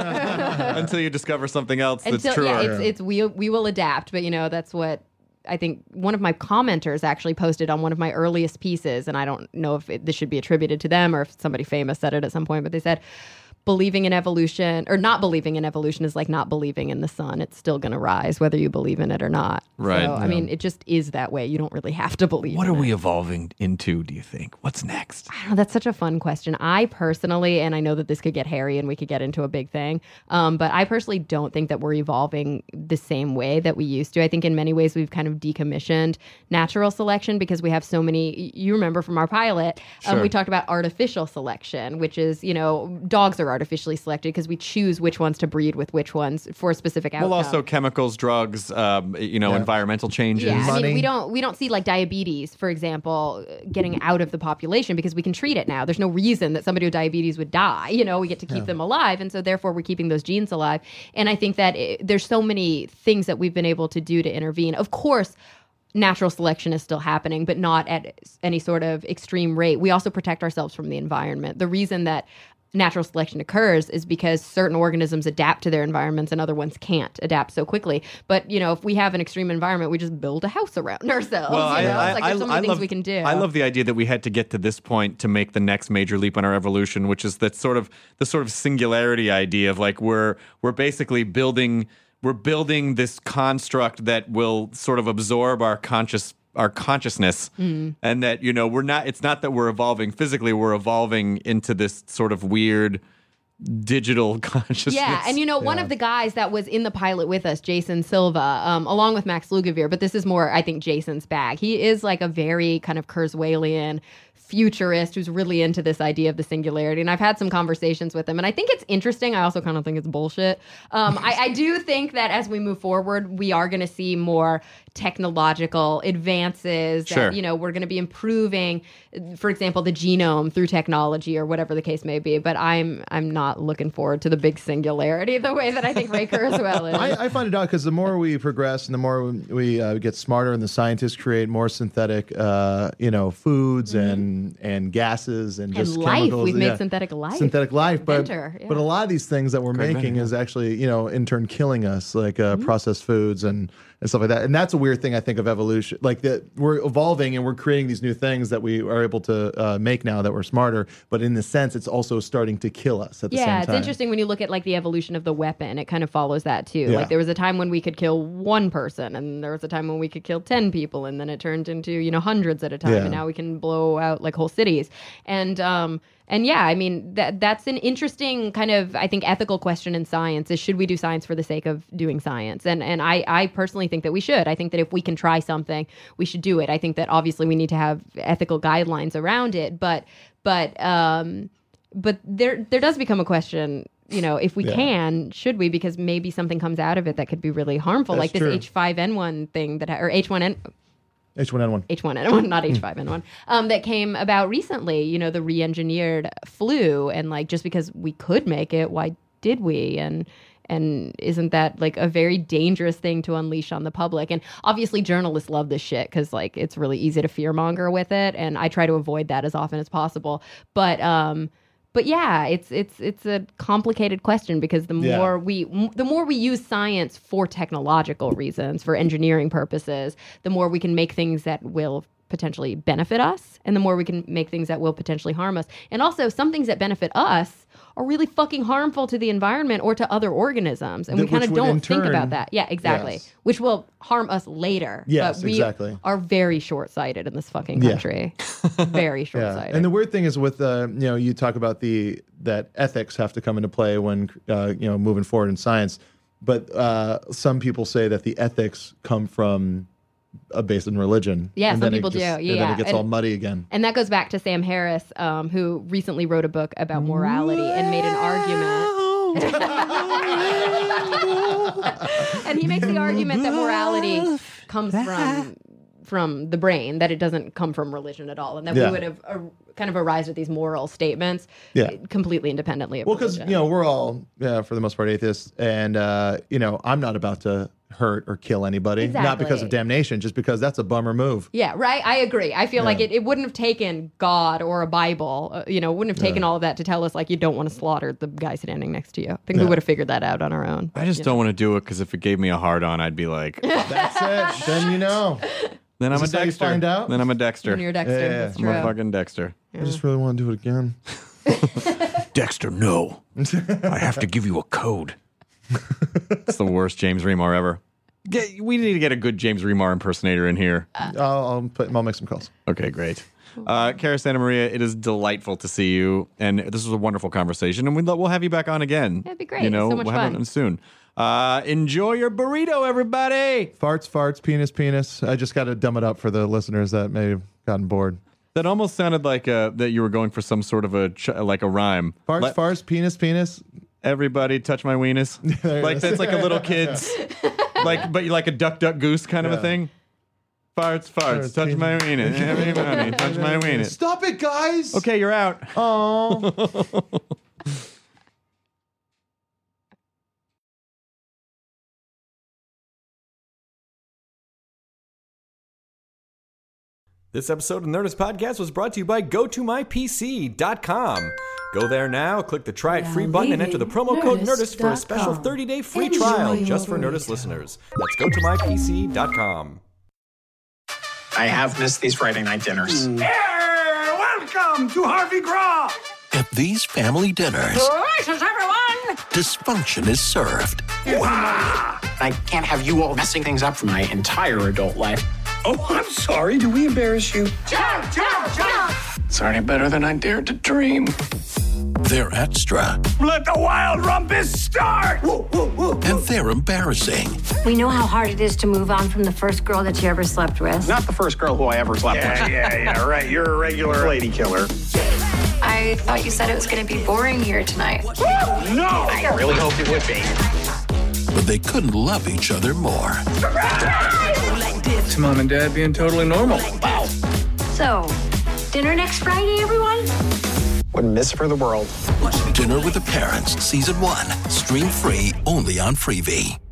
Until you discover something else that's true. Yeah, we will adapt, but that's what I think one of my commenters actually posted on one of my earliest pieces, and I don't know if this should be attributed to them or if somebody famous said it at some point, but they said, believing in evolution or not believing in evolution is like not believing in the sun. It's still going to rise whether you believe in it or not. Right. So, I mean, it just is that way. You don't really have to believe What in are we it. evolving into, do you think? What's next? I don't know. That's such a fun question. I personally, and I know that this could get hairy and we could get into a big thing, but I personally don't think that we're evolving the same way that we used to. I think in many ways we've kind of decommissioned natural selection because we have so many, you remember from our pilot, we talked about artificial selection, which is, dogs are artificially selected because we choose which ones to breed with which ones for a specific outcome. Well, also chemicals, drugs, environmental changes. Yeah, I Money. mean, we don't see like diabetes, for example, getting out of the population because we can treat it now. There's no reason that somebody with diabetes would die. We get to keep them alive, and so therefore we're keeping those genes alive. And I think that there's so many things that we've been able to do to intervene. Of course, natural selection is still happening, but not at any sort of extreme rate. We also protect ourselves from the environment. The reason that natural selection occurs is because certain organisms adapt to their environments and other ones can't adapt so quickly. But, if we have an extreme environment, we just build a house around ourselves. Well, It's like there's so many things we can do. I love the idea that we had to get to this point to make the next major leap in our evolution, which is that the sort of singularity idea of like we're basically building this construct that will sort of absorb our consciousness, and that it's not that we're evolving physically, we're evolving into this sort of weird digital consciousness. Yeah, and one of the guys that was in the pilot with us, Jason Silva, along with Max Lugavere, but this is more, I think, Jason's bag. He is like a very kind of Kurzweilian futurist who's really into this idea of the singularity. And I've had some conversations with him, and I think it's interesting. I also kind of think it's bullshit. I do think that as we move forward, we are going to see more technological advances. Sure. That, we're going to be improving, for example, the genome through technology or whatever the case may be. But I'm not looking forward to the big singularity the way that I think Ray Kurzweil is. I find it out because the more we progress and the more we get smarter, and the scientists create more synthetic, foods and gases and just life. chemicals. We've made synthetic life. Synthetic life, but Enter, yeah. but a lot of these things that we're making is actually in turn killing us, like processed foods and stuff like that. And that's a weird thing I think of evolution, like that we're evolving and we're creating these new things that we are able to make now that we're smarter. But in the sense, it's also starting to kill us at the same time. Yeah, it's interesting when you look at like the evolution of the weapon. It kind of follows that too. Yeah. Like there was a time when we could kill one person, and there was a time when we could kill 10 people, and then it turned into hundreds at a time, and now we can blow out like whole cities. And yeah, I mean that's an interesting kind of, I think, ethical question in science is, should we do science for the sake of doing science? And I personally think that we should. I think that if we can try something, we should do it. I think that obviously we need to have ethical guidelines around it, but there does become a question, if we can, should we? Because maybe something comes out of it that could be really harmful, That's like this true. H5N1 thing or H1N1, not H5N1, that came about recently, the re-engineered flu. And like, just because we could make it, why did we? And isn't that like a very dangerous thing to unleash on the public? And obviously journalists love this shit because like it's really easy to fearmonger with it. And I try to avoid that as often as possible. But yeah, it's a complicated question because the more we use science for technological reasons, for engineering purposes, the more we can make things that will potentially benefit us, and the more we can make things that will potentially harm us. And also, some things that benefit us are really fucking harmful to the environment or to other organisms, and we kind of don't think about that. Yeah, exactly. Yes. Which will harm us later. Yes, but we exactly. are very short-sighted in this fucking country. Very short-sighted. And the weird thing is with you talk about that ethics have to come into play when moving forward in science, but some people say that the ethics come from based in religion. Yeah, and some people do. Yeah, and then it gets all muddy again. And that goes back to Sam Harris, who recently wrote a book about morality and made an argument. And he makes the argument that morality comes from from the brain, that it doesn't come from religion at all, and that we would have kind of arrived at these moral statements completely independently of religion. Because, we're all, for the most part, atheists, and, I'm not about to hurt or kill anybody, not because of damnation, just because that's a bummer move. Yeah, right? I agree. I feel like it wouldn't have taken God or a Bible, wouldn't have taken all of that to tell us, you don't want to slaughter the guy standing next to you. I think we would have figured that out on our own. I just don't want to do it, because if it gave me a hard-on, I'd be like... That's it. Then you know. Then I'm a Dexter. Find out? Then I'm a Dexter. Then you're a Dexter. That's true. I'm a fucking Dexter. I just really want to do it again. Dexter, no. I have to give you a code. It's the worst James Remar ever. We need to get a good James Remar impersonator in here. I'll make some calls. Okay, great. Cara Santa Maria, it is delightful to see you, and this was a wonderful conversation, and we'll have you back on again. That'd be great. So much we'll fun. have it on soon. Enjoy your burrito, everybody. Farts, penis. I just got to dumb it up for the listeners that may have gotten bored. That almost sounded like that you were going for some sort of a rhyme. Farts, penis. Everybody touch my weenus. That's like a little kid's, but like a duck, goose kind of a thing. Farts, touch my weenus. Everybody touch my weenus. Stop it, guys. Okay, you're out. Oh. This episode of Nerdist Podcast was brought to you by GoToMyPC.com. Go there now, click the Try It Free button, and enter the promo code Nerdist for a special 30-day free trial just for Nerdist listeners. That's GoToMyPC.com. I have missed these Friday night dinners. Welcome to Harvey Graw. At these family dinners, Gracious, everyone! dysfunction is served. Wow. I can't have you all messing things up for my entire adult life. Oh, I'm sorry. Do we embarrass you? Jump! It's already better than I dared to dream. They're extra. Let the wild rumpus start! Woo, woo, woo, woo. And they're embarrassing. We know how hard it is to move on from the first girl that you ever slept with. Not the first girl who I ever slept with. Yeah, right. You're a regular lady killer. I thought you said it was going to be boring here tonight. No! I really hoped it would be. But they couldn't love each other more. It's Mom and Dad being totally normal. Wow. So, dinner next Friday, everyone? Wouldn't miss it for the world. Dinner with the Parents, Season 1. Stream free only on Freevee.